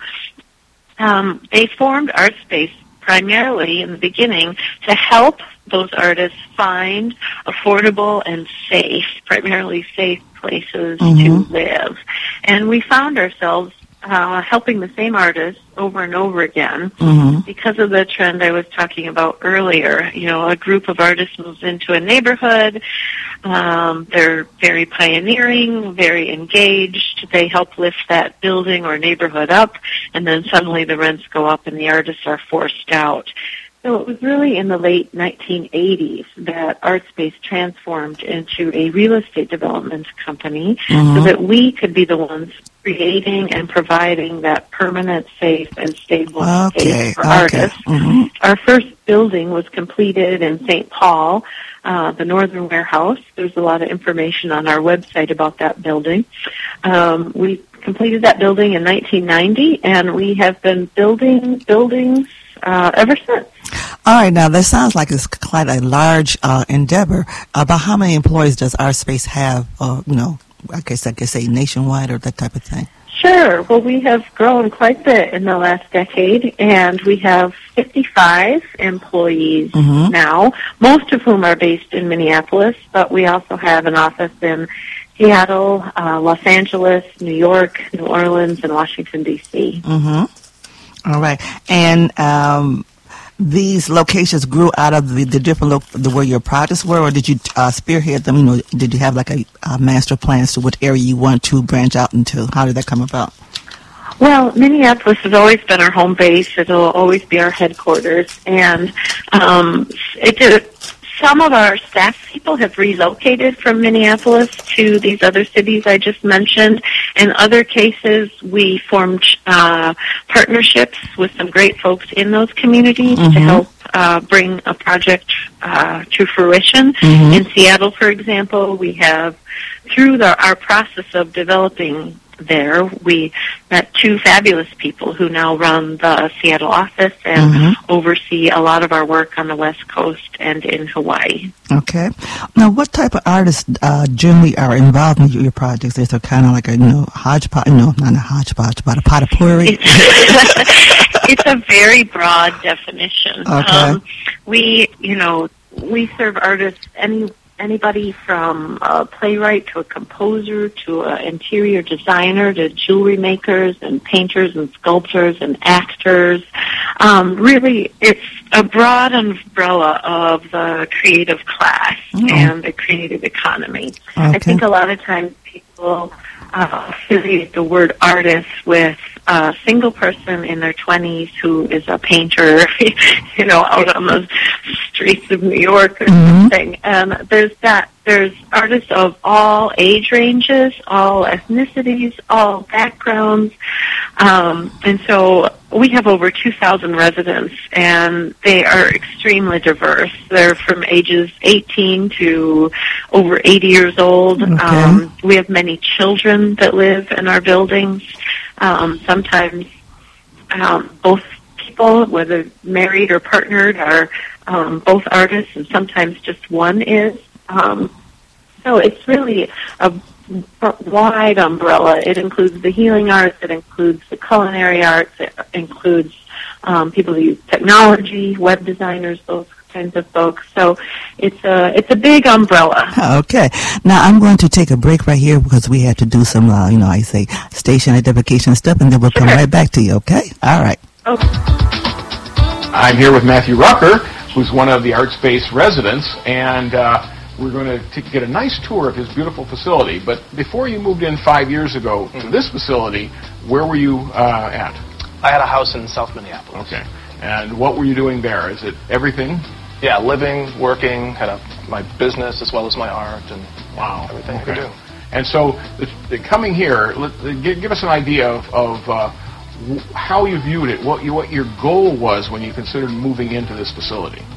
um, they formed ArtSpace primarily in the beginning to help those artists find affordable and safe, primarily safe places mm-hmm. to live. And we found ourselves uh, helping the same artists over and over again mm-hmm. because of the trend I was talking about earlier. You know, a group of artists moves into a neighborhood. Um, they're very pioneering, very engaged. They help lift that building or neighborhood up, and then suddenly the rents go up and the artists are forced out. So it was really in the late nineteen eighties that ArtSpace transformed into a real estate development company mm-hmm. so that we could be the ones creating and providing that permanent, safe, and stable okay. space for okay. artists. Mm-hmm. Our first building was completed in Saint Paul, uh, the Northern Warehouse. There's a lot of information on our website about that building. Um, we completed that building in nineteen ninety, and we have been building buildings uh, ever since. All right, now that sounds like it's quite a large uh, endeavor. About how many employees does ArtSpace have, uh, you know, I guess I could say nationwide or that type of thing? Sure. Well, we have grown quite a bit in the last decade, and we have fifty-five employees mm-hmm. now, most of whom are based in Minneapolis, but we also have an office in Seattle, uh, Los Angeles, New York, New Orleans, and Washington, D C Mm-hmm. All right. And um, these locations grew out of the, the different lo- the where your projects were, or did you uh, spearhead them? You know, did you have like a, a master plan as to what area you want to branch out into? How did that come about? Well, Minneapolis has always been our home base. It'll always be our headquarters, and um, it did. Some of our staff people have relocated from Minneapolis to these other cities I just mentioned. In other cases, we formed uh, partnerships with some great folks in those communities mm-hmm. to help uh, bring a project uh, to fruition. Mm-hmm. In Seattle, for example, we have, through the, our process of developing there, we met two fabulous people who now run the Seattle office and mm-hmm. oversee a lot of our work on the West Coast and in Hawaii. Okay. Now, what type of artists uh, generally are involved in your projects? Is there kind of like a, you know, hodgepodge? No, not a hodgepodge, but a potpourri? It's, it's a very broad definition. Okay. Um, we, you know, we serve artists any anybody from a playwright to a composer to an interior designer to jewelry makers and painters and sculptors and actors. Um, really, it's a broad umbrella of the creative class mm. and the creative economy. Okay. I think a lot of times people uh, affiliate the word artist with a single person in their twenties who is a painter, you know, out on the streets of New York or mm-hmm. something. And there's that. There's artists of all age ranges, all ethnicities, all backgrounds. Um, and so we have over two thousand residents, and they are extremely diverse. They're from ages eighteen to over eighty years old. Okay. Um, we have many children that live in our buildings. Um, sometimes um, both people, whether married or partnered, are um, both artists, and sometimes just one is. Um, so it's really a wide umbrella. It includes the healing arts, it includes the culinary arts, it includes um, people who use technology, web designers, those kinds of folks. So it's a it's a big umbrella. Okay. Now I'm going to take a break right here because we have to do some, uh, you know, I say station identification stuff, and then we'll come sure. right back to you. Okay. All right. Okay. I'm here with Matthew Rucker, who's one of the ArtSpace residents, and uh, we're going to t- get a nice tour of his beautiful facility. But before you moved in five years ago mm-hmm. to this facility, where were you uh, at? I had a house in South Minneapolis. Okay. And what were you doing there? Is it everything? Yeah, living, working, had a, my business as well as my art, and wow. everything okay. I could do. And so, the, the coming here, let, give, give us an idea of, of uh, w- how you viewed it, what, you, what your goal was when you considered moving into this facility.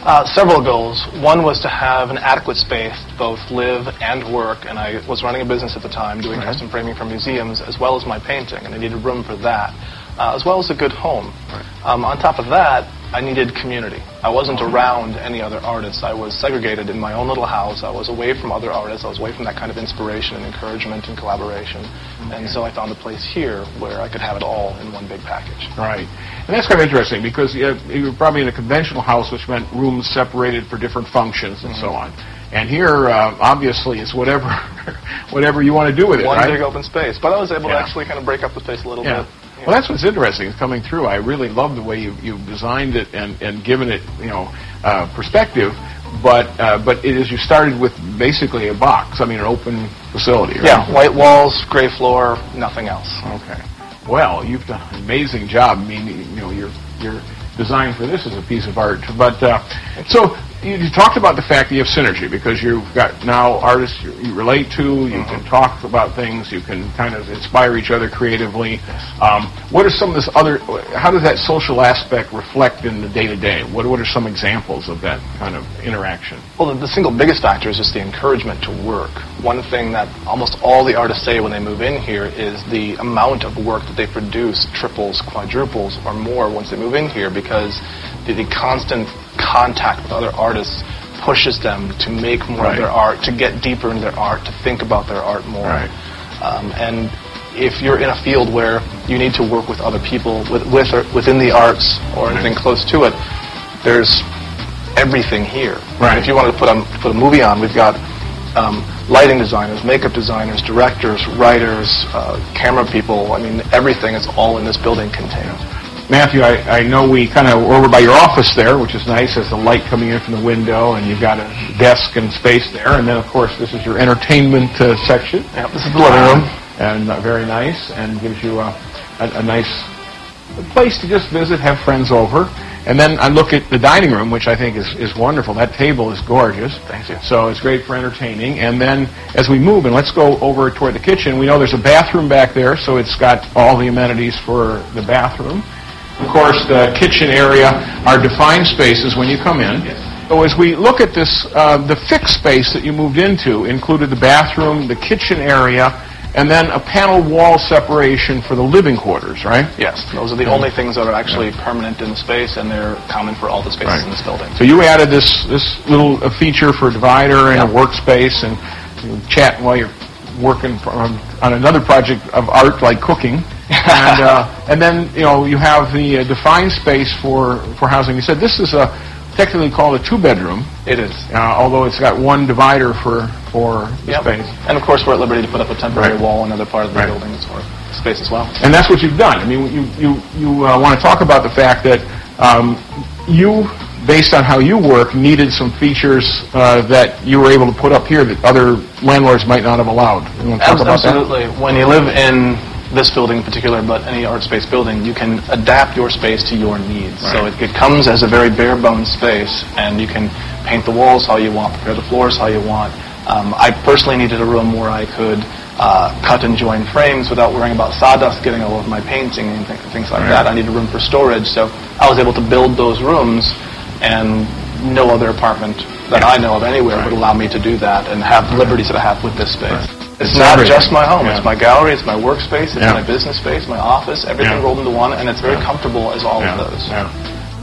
Uh, several goals. One was to have an adequate space to both live and work, and I was running a business at the time doing right. custom framing for museums as well as my painting, and I needed room for that, uh, as well as a good home. Right. Um, on top of that, I needed community. I wasn't around any other artists. I was segregated in my own little house. I was away from other artists. I was away from that kind of inspiration and encouragement and collaboration. Okay. And so I found a place here where I could have it all in one big package. Right. And that's kind of interesting because you, you were probably in a conventional house, which meant rooms separated for different functions and mm-hmm. so on. And here, uh, obviously, it's whatever whatever you want to do with it, One right? big open space. But I was able yeah. to actually kind of break up the space a little yeah. bit. Well, that's what's interesting. It's coming through. I really love the way you you've designed it and, and given it, you know, uh, perspective. But uh, but it is you started with basically a box. I mean, an open facility. Right? Yeah, white walls, gray floor, nothing else. Okay. Well, you've done an amazing job. I mean, you know, your your design for this is a piece of art. But uh, so. You, you talked about the fact that you have synergy because you've got now artists you, you relate to, you mm-hmm. can talk about things, you can kind of inspire each other creatively. Um, what are some of this other, how does that social aspect reflect in the day-to-day? What, what are some examples of that kind of interaction? Well, the, the single biggest factor is just the encouragement to work. One thing that almost all the artists say when they move in here is the amount of work that they produce triples, quadruples, or more once they move in here because the, the constant contact with other artists pushes them to make more right. of their art, to get deeper into their art, to think about their art more. Right. Um, and if you're in a field where you need to work with other people with, with or within the arts or right. anything close to it, there's everything here. Right. If you wanted to put, on, put a movie on, we've got um, lighting designers, makeup designers, directors, writers, uh, camera people. I mean, everything is all in this building contained. Matthew, I, I know we kind of were over by your office there, which is nice. There's the light coming in from the window, and you've got a desk and space there. And then, of course, this is your entertainment uh, section. Yeah, this is the living room. And uh, very nice, and gives you a, a, a nice place to just visit, have friends over. And then I look at the dining room, which I think is, is wonderful. That table is gorgeous. Thank you. So it's great for entertaining. And then as we move, and let's go over toward the kitchen, we know there's a bathroom back there, so it's got all the amenities for the bathroom. Of course, the kitchen area are defined spaces when you come in. So as we look at this, uh, the fixed space that you moved into included the bathroom, the kitchen area, and then a panel wall separation for the living quarters, right? Yes, those are the only things that are actually yeah. permanent in the space, and they're common for all the spaces right. in this building. So you added this this little uh, feature for a divider and yeah. a workspace, and you chat while you're working on, on another project of art like cooking. and uh, and then you know you have the uh, defined space for for housing. You said this is a technically called a two-bedroom. It is, uh, although it's got one divider for for the yep. space. And of course, we're at liberty to put up a temporary right. wall in another part of the right. building for space as well. And that's what you've done. I mean, you you you uh, want to talk about the fact that um, you, based on how you work, needed some features uh, that you were able to put up here that other landlords might not have allowed. You want to talk about Absolutely. that? When you live in this building in particular, but any art space building, you can adapt your space to your needs. Right. So it, it comes as a very bare bones space, and you can paint the walls how you want, prepare the floors how you want. Um, I personally needed a room where I could uh, cut and join frames without worrying about sawdust getting all over my painting and th- things like right. that. I needed room for storage, so I was able to build those rooms, and no other apartment that I know of anywhere right. would allow me to do that and have the liberties that I have with this space. Right. It's, it's not everything. Just my home. Yeah. It's my gallery. It's my workspace. It's yeah. my business space, my office, everything yeah. rolled into one, and it's very yeah. comfortable as all yeah. of those. Yeah.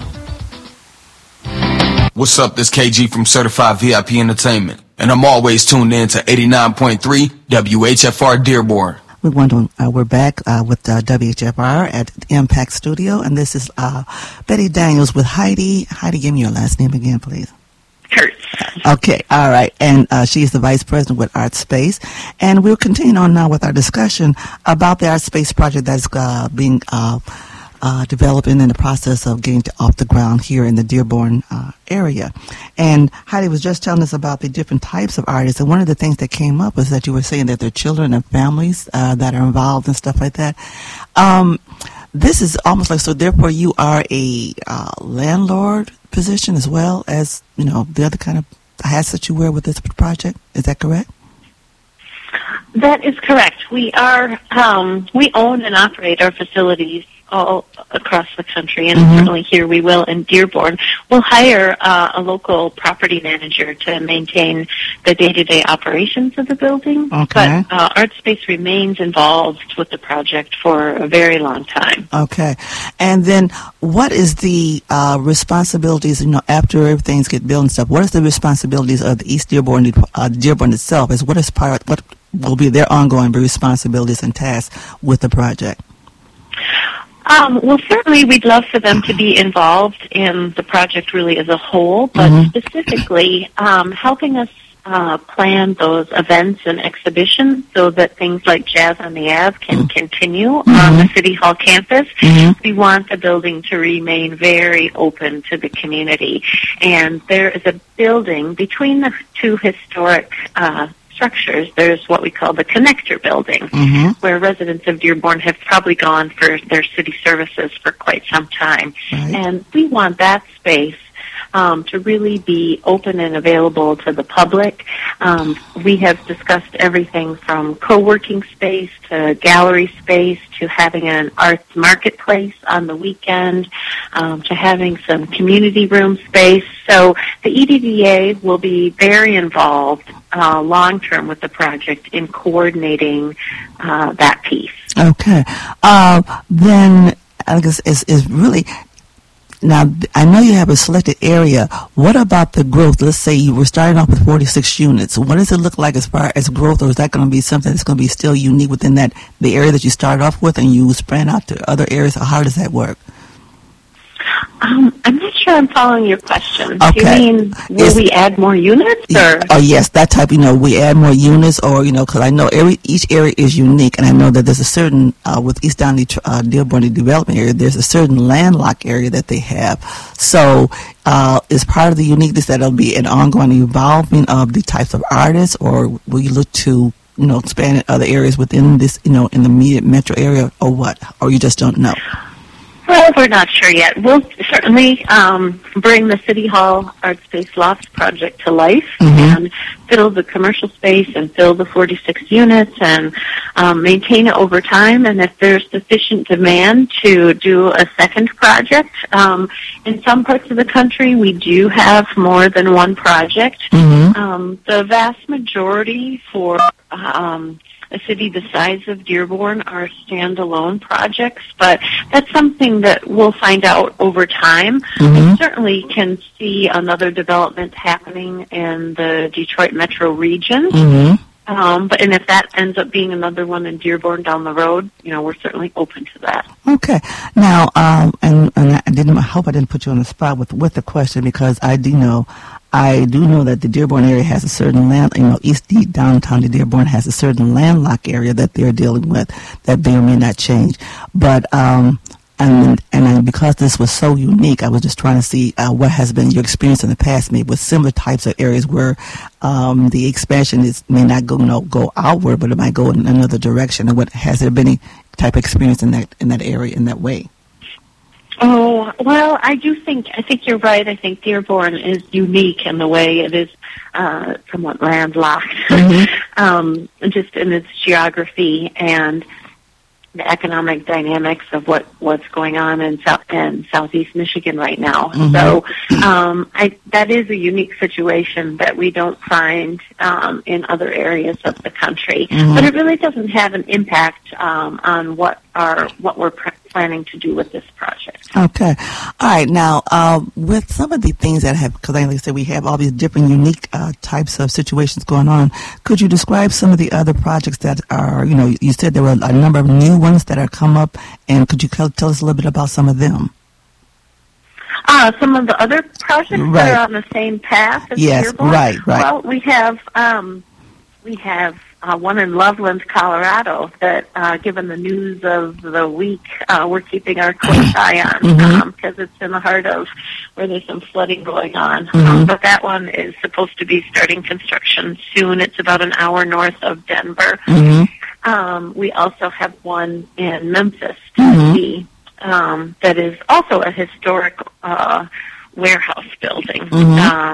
What's up? This K G from Certified V I P Entertainment, and I'm always tuned in to eighty-nine point three W H F R Dearborn. We want to, uh, we're back uh, with uh, W H F R at the Impact Studio, and this is uh, Betty Daniels with Heidi. Heidi, give me your last name again, please. Kurtz. Okay, all right. And uh, she's the Vice President with Art Space. And we'll continue on now with our discussion about the Art Space project that's uh, being uh, uh, developed and in the process of getting to, off the ground here in the Dearborn uh, area. And Heidi was just telling us about the different types of artists. And one of the things that came up was that you were saying that there are children and families uh, that are involved and stuff like that. Um, this is almost like, so therefore you are a uh, landlord position as well as, you know, the other kind of hats that you wear with this project. Is that correct? That is correct. We are, um, we own and operate our facilities all across the country, and Mhm. certainly here we will in Dearborn. We'll hire uh, a local property manager to maintain the day-to-day operations of the building. Okay. But uh, ArtSpace remains involved with the project for a very long time. Okay. And then what is the uh, responsibilities, you know, after everything's get built and stuff, what is the responsibilities of the East Dearborn, uh, Dearborn itself? Is what is part, what will be their ongoing responsibilities and tasks with the project? Um, well, certainly we'd love for them to be involved in the project really as a whole, but Mhm. specifically um, helping us uh, plan those events and exhibitions so that things like Jazz on the Ave can continue on the City Hall campus. Mhm. We want the building to remain very open to the community. And there is a building between the two historic uh structures. There's what we call the connector building, Mhm. where residents of Dearborn have probably gone for their city services for quite some time. Right. And we want that space um, to really be open and available to the public. Um, we have discussed everything from co-working space to gallery space to having an arts marketplace on the weekend, um, to having some community room space. So the E D D A will be very involved uh, long-term with the project in coordinating uh, that piece. Okay. Uh, then, I guess, is is really, now, I know you have a selected area. What about the growth? Let's say you were starting off with forty-six units. What does it look like as far as growth, or is that going to be something that's going to be still unique within that, the area that you started off with, and you spread out to other areas? Or how does that work? Um, I'm not sure I'm following your question. Okay. Do you mean, will Is- we add more units, or? Oh, yes, that type, you know, we add more units, or, you know, because I know every each area is unique, and I know that there's a certain, uh, with East Downey uh, Dearborn the development area, there's a certain landlocked area that they have. So, uh, is part of the uniqueness that it'll be an ongoing evolving of the types of artists, or will you look to, you know, expand in other areas within this, you know, in the immediate metro area, or what? Or you just don't know? Well, we're not sure yet. We'll certainly um, bring the City Hall Art Space Lofts project to life and fill the commercial space and fill the forty-six units and um, maintain it over time. And if there's sufficient demand to do a second project, um, in some parts of the country we do have more than one project. Um, the vast majority for um, a city the size of Dearborn are standalone projects, but that's something that we'll find out over time. Mhm. We certainly can see another development happening in the Detroit metro region. Mhm. Um, but and if that ends up being another one in Dearborn down the road, you know, we're certainly open to that. Okay. Now, um, and, and I didn't. I hope I didn't put you on the spot with with the question, because I do know, I do know that the Dearborn area has a certain land. You know, East D, downtown to Dearborn has a certain landlocked area that they're dealing with that may or may not change. But um, and and I, because this was so unique, I was just trying to see uh, what has been your experience in the past, maybe with similar types of areas where um, the expansion is may not go, you know, go outward, but it might go in another direction. And what has there been any type of experience in that in that area in that way? Oh, well, I do think, I think you're right. I think Dearborn is unique in the way it is uh, somewhat landlocked, um, just in its geography and the economic dynamics of what, what's going on in, South, in southeast Michigan right now. Mhm. So um, I, that is a unique situation that we don't find um, in other areas of the country. Mhm. But it really doesn't have an impact um, on what our what we're pr- planning to do with this project. Okay. All right. Now, uh, with some of the things that have, because like I said, we have all these different unique uh, types of situations going on. Could you describe some of the other projects that are, you know, you said there were a number of new ones that are come up, and could you tell, tell us a little bit about some of them? Uh, some of the other projects Right. that are on the same path as Yes, Dearborn? right, right. Well, we have um, we have uh, one in Loveland, Colorado, that uh, given the news of the week, uh, we're keeping our close eye on Mhm. because it's in the heart of where there's some flooding going on. Mhm. Um, but that one is supposed to be starting construction soon. It's about an hour north of Denver. Mhm. Um, we also have one in Memphis, Tennessee, um, that is also a historic uh, warehouse building. Mhm. Um,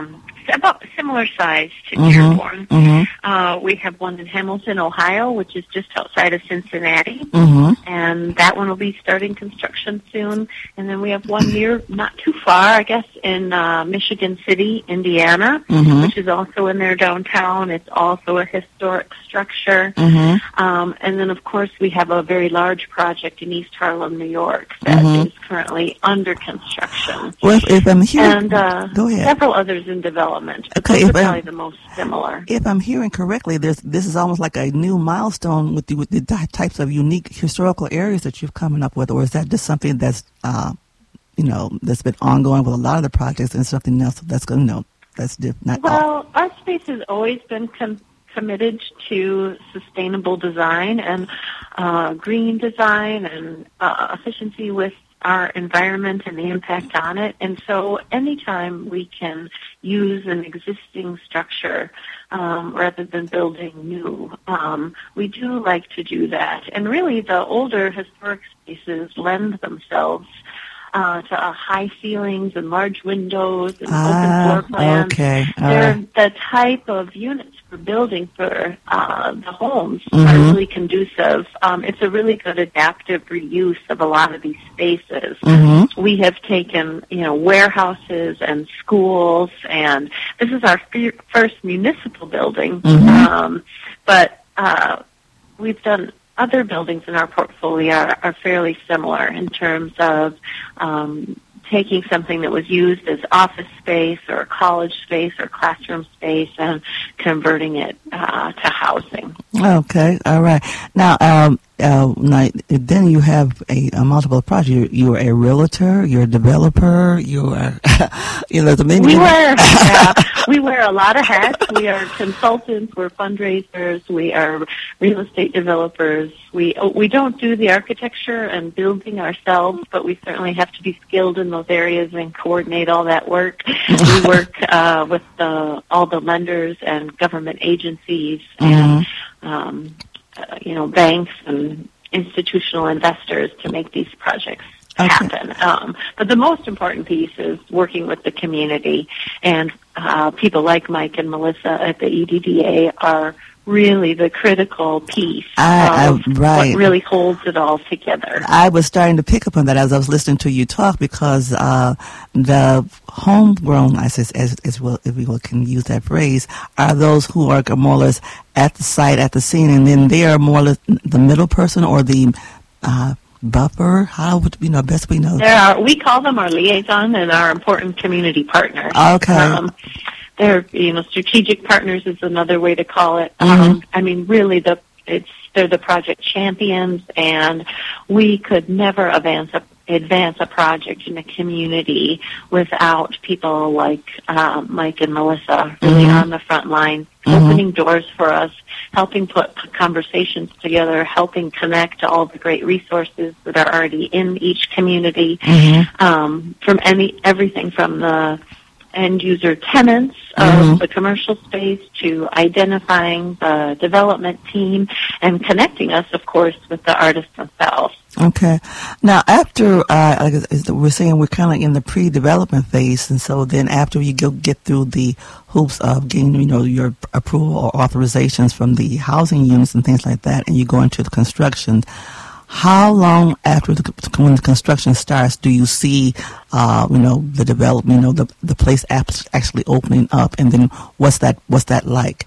about similar size to Mhm, Dearborn. mhm. Uh, we have one in Hamilton, Ohio, which is just outside of Cincinnati, Mhm. and that one will be starting construction soon. And then we have one near, not too far, I guess, in uh, Michigan City, Indiana, Mhm. which is also in their downtown. It's also a historic structure. Mhm. Um, and then, of course, we have a very large project in East Harlem, New York, that Mhm. is currently under construction. Well, if, if I'm hearing, And uh, go ahead. several others in development. But Okay, those if are I'm- probably the most similar. If I'm hearing correctly, there's this is almost like a new milestone with the with the ty- types of unique historical areas that you've coming up with, or is that just something that's uh, you know that's been ongoing with a lot of the projects and something else that's going to know that's different? Not all. Well, our space has always been com- committed to sustainable design and uh, green design and uh, efficiency with our environment and the impact on it. And so anytime we can use an existing structure um, rather than building new, um, we do like to do that. And really the older historic spaces lend themselves uh, to uh, high ceilings and large windows and Ah, open floor plans. okay. All They're right. the type of units for building for uh, the homes are Mhm. really conducive. Um, it's a really good adaptive reuse of a lot of these spaces. Mhm. We have taken, you know, warehouses and schools, and this is our f- first municipal building. Mhm. Um, but uh, we've done other buildings in our portfolio are, are fairly similar in terms of um, taking something that was used as office space or college space or classroom space and converting it uh, to housing. Okay, all right. Now, um, uh, now, then you have a, a multiple project. You're, you're a realtor, you're a developer, you are, you know, the many. We wear yeah, we wear a lot of hats. We are consultants. We're fundraisers. We are real estate developers. We we don't do the architecture and building ourselves, but we certainly have to be skilled in those areas and coordinate all that work. We work uh, with the, all the lenders and government agencies and um, uh, you know banks and institutional investors to make these projects happen. Um, but the most important piece is working with the community, and uh, people like Mike and Melissa at the E D D A are really the critical piece I, of I, right. what really holds it all together. I was starting to pick up on that as I was listening to you talk, because uh, the homegrown, I says, as, as well, if we can use that phrase, are those who are more or less at the site, at the scene, and then they are more or less the middle person or the uh, buffer. How would you know best we know? There are we call them our liaison and our important community partners. Okay. Um, they're you know strategic partners is another way to call it. Mhm. Um, I mean, really, the it's they're the project champions, and we could never advance a advance a project in the community without people like uh, Mike and Melissa really Mhm. on the front line, Mhm. opening doors for us, helping put conversations together, helping connect to all the great resources that are already in each community, Mhm. um, from any everything from the end user tenants Mhm. of the commercial space to identifying the development team and connecting us, of course, with the artists themselves. Okay. Now, after uh, like as we're saying, we're kind of in the pre-development phase, and so then after you go get through the hoops of getting, you know, your approval or authorizations from the housing units and things like that, and you go into the construction. How long after the, when the construction starts do you see, uh, you know, the development, you know, the the place actually opening up, and then what's that what's that like?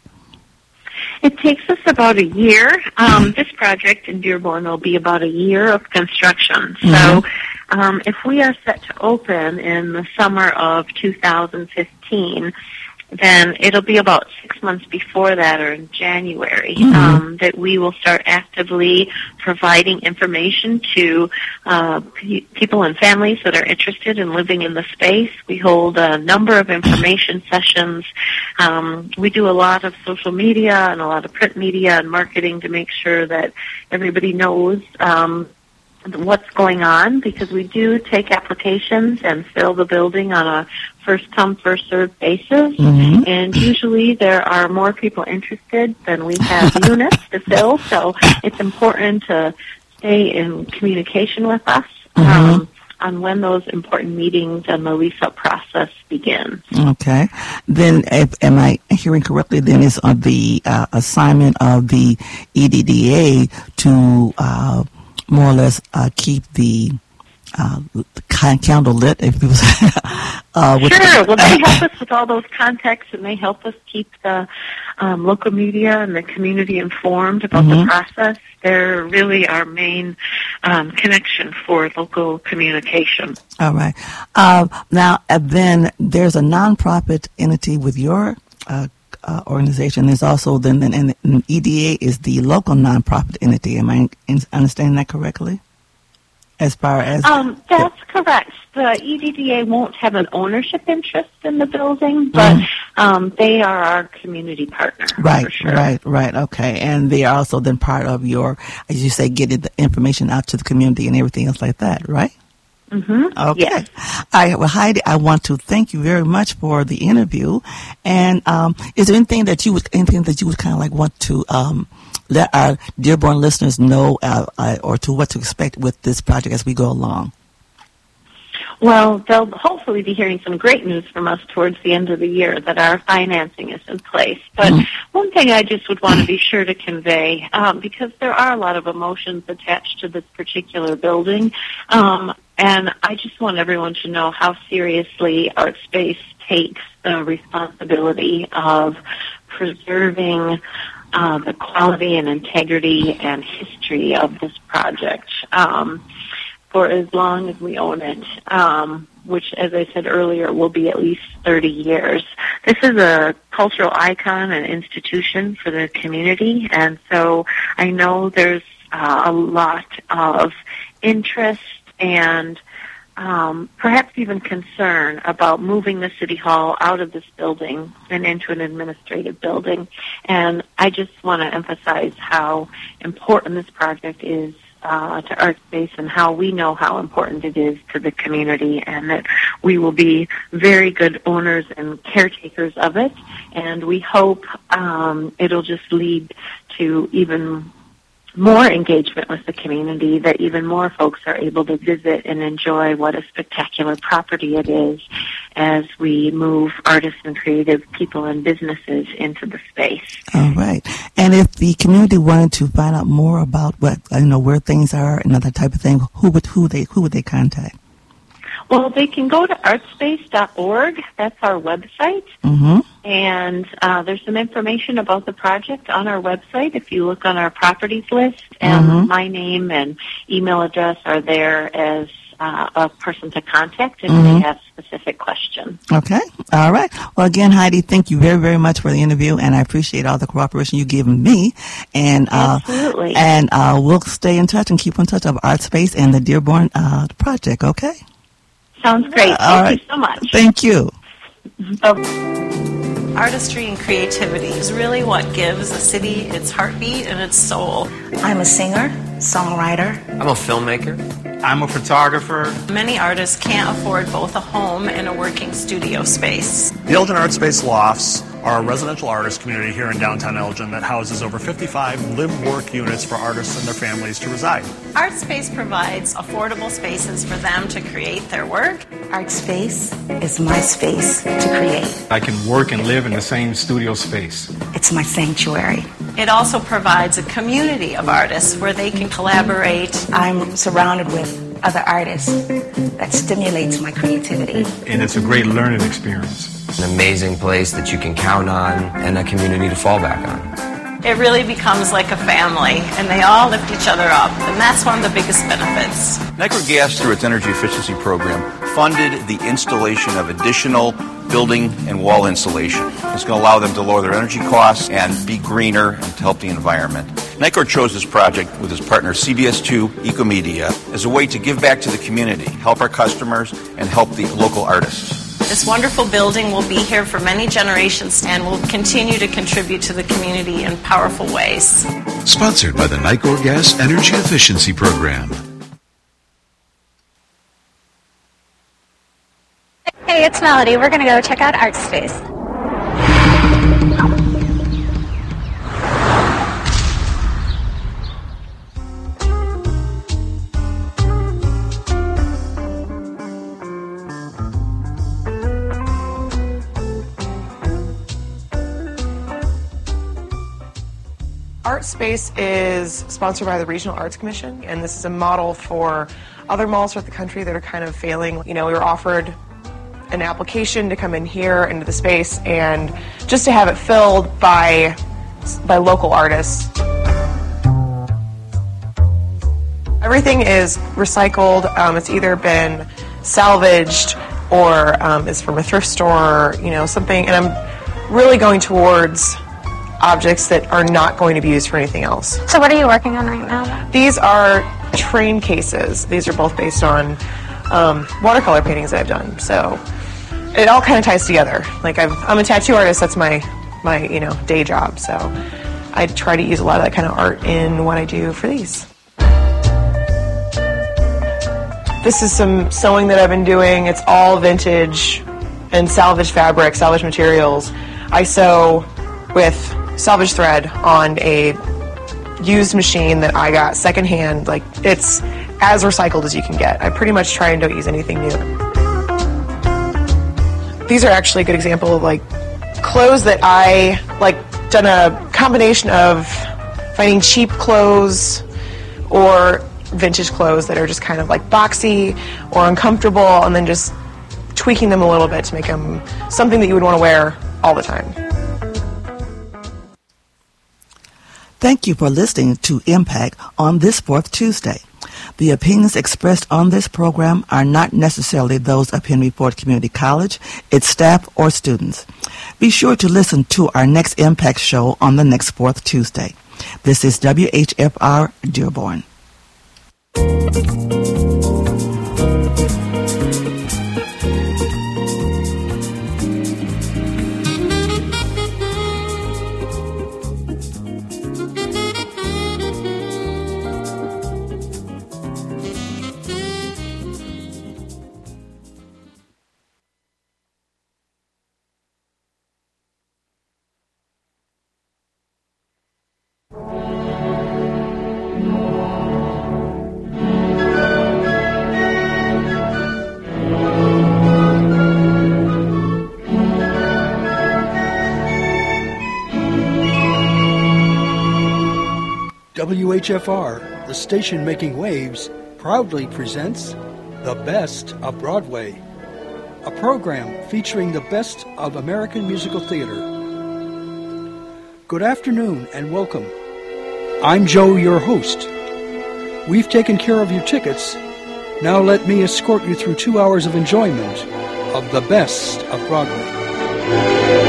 It takes us about a year. Um, this project in Dearborn will be about a year of construction. So Mm-hmm. um, if we are set to open in the summer of two thousand fifteen, then it'll be about six months before that, or in January, Mhm. um, that we will start actively providing information to uh, pe- people and families that are interested in living in the space. We hold a number of information sessions. Um, we do a lot of social media and a lot of print media and marketing to make sure that everybody knows um, what's going on, because we do take applications and fill the building on a first-come, first-served basis, Mhm. and usually there are more people interested than we have units to fill, so it's important to stay in communication with us. Mhm. Um, on when those important meetings and the lease-up process begins. Okay. Then, if, am I hearing correctly, then it's on the uh, assignment of the E D D A to uh, more or less uh, keep the uh, candle lit, if people say. uh, with sure. Well, they help us with all those contacts, and they help us keep the um, local media and the community informed about mm-hmm. the process. They're really our main um, connection for local communication. All right. Uh, now, and then there's a nonprofit entity with your uh, uh, organization. There's also then, and, and E D A is the local nonprofit entity. Am I in, understanding that correctly? As far as um, that's correct. The E D D A won't have an ownership interest in the building, but mm-hmm. um, they are our community partner. Right, for sure. right, right. Okay, and they are also then part of your, as you say, getting the information out to the community and everything else like that, right? Mm-hmm. Okay. Yes. All right. Well, Heidi, I want to thank you very much for the interview. And um, is there anything that you would, anything that you would kind of like want to um, let our Dearborn listeners know, uh, uh, or to what to expect with this project as we go along? Well, they'll hopefully be hearing some great news from us towards the end of the year that our financing is in place. But mm. one thing I just would want to be sure to convey, um, because there are a lot of emotions attached to this particular building, um, and I just want everyone to know how seriously ArtSpace takes the responsibility of preserving uh, the quality and integrity and history of this project. Um, for as long as we own it, um, which, as I said earlier, will be at least thirty years. This is a cultural icon and institution for the community, and so I know there's uh, a lot of interest and um, perhaps even concern about moving the City Hall out of this building and into an administrative building. And I just want to emphasize how important this project is Uh, to ArtSpace and how we know how important it is to the community, and that we will be very good owners and caretakers of it, and we hope um, it'll just lead to even more engagement with the community, that even more folks are able to visit and enjoy what a spectacular property it is as we move artists and creative people and businesses into the space. All right. And if the community wanted to find out more about what, you know, where things are and that type of thing, who would who they who would they contact? Well, they can go to artspace dot org. That's our website. Mm-hmm. And uh, there's some information about the project on our website if you look on our properties list. And mm-hmm. my name and email address are there as uh, a person to contact if mm-hmm. they have specific questions. Okay. All right. Well, again, Heidi, thank you very, very much for the interview, and I appreciate all the cooperation you've given me. And uh, Absolutely. And uh, we'll stay in touch and keep in touch of ArtSpace and the Dearborn uh, project, okay? Sounds great. Uh, Thank all right. you so much. Thank you. Artistry and creativity is really what gives a city its heartbeat and its soul. I'm a singer, songwriter. I'm a filmmaker. I'm a photographer. Many artists can't afford both a home and a working studio space. The Elgin ArtSpace Lofts are a residential artist community here in downtown Elgin that houses over fifty-five live-work units for artists and their families to reside. ArtSpace provides affordable spaces for them to create their work. ArtSpace is my space to create. I can work and live in the same studio space. It's my sanctuary. It also provides a community of artists where they can collaborate. I'm surrounded with other artists. That stimulates my creativity. And it's a great learning experience. An amazing place that you can count on and a community to fall back on. It really becomes like a family, and they all lift each other up, and that's one of the biggest benefits. Nicor Gas, through its energy efficiency program, funded the installation of additional building and wall insulation. It's going to allow them to lower their energy costs and be greener and to help the environment. Nicor chose this project with his partner C B S two Ecomedia as a way to give back to the community, help our customers, and help the local artists. This wonderful building will be here for many generations and will continue to contribute to the community in powerful ways. Sponsored by the Nicor Gas Energy Efficiency Program. Hey, it's Melody. We're going to go check out ArtSpace. Art Space is sponsored by the Regional Arts Commission, and this is a model for other malls throughout the country that are kind of failing. You know, we were offered an application to come in here into the space and just to have it filled by by local artists. Everything is recycled. Um, it's either been salvaged or um, is from a thrift store, you know, something. And I'm really going towards objects that are not going to be used for anything else. So what are you working on right now? These are train cases. These are both based on um, watercolor paintings that I've done. So it all kind of ties together. Like I've, I'm a tattoo artist. That's my, my you know day job. So I try to use a lot of that kind of art in what I do for these. This is some sewing that I've been doing. It's all vintage and salvage fabric, salvage materials. I sew with salvage thread on a used machine that I got secondhand. Like, it's as recycled as you can get. I pretty much try and don't use anything new. These are actually a good example of like clothes that I like done a combination of finding cheap clothes or vintage clothes that are just kind of like boxy or uncomfortable, and then just tweaking them a little bit to make them something that you would want to wear all the time. Thank you for listening to Impact on this fourth Tuesday. The opinions expressed on this program are not necessarily those of Henry Ford Community College, its staff, or students. Be sure to listen to our next Impact show on the next fourth Tuesday. This is W H F R Dearborn. W H F R, the station making waves, proudly presents The Best of Broadway, a program featuring the best of American musical theater. Good afternoon and welcome. I'm Joe, your host. We've taken care of your tickets. Now let me escort you through two hours of enjoyment of the best of Broadway.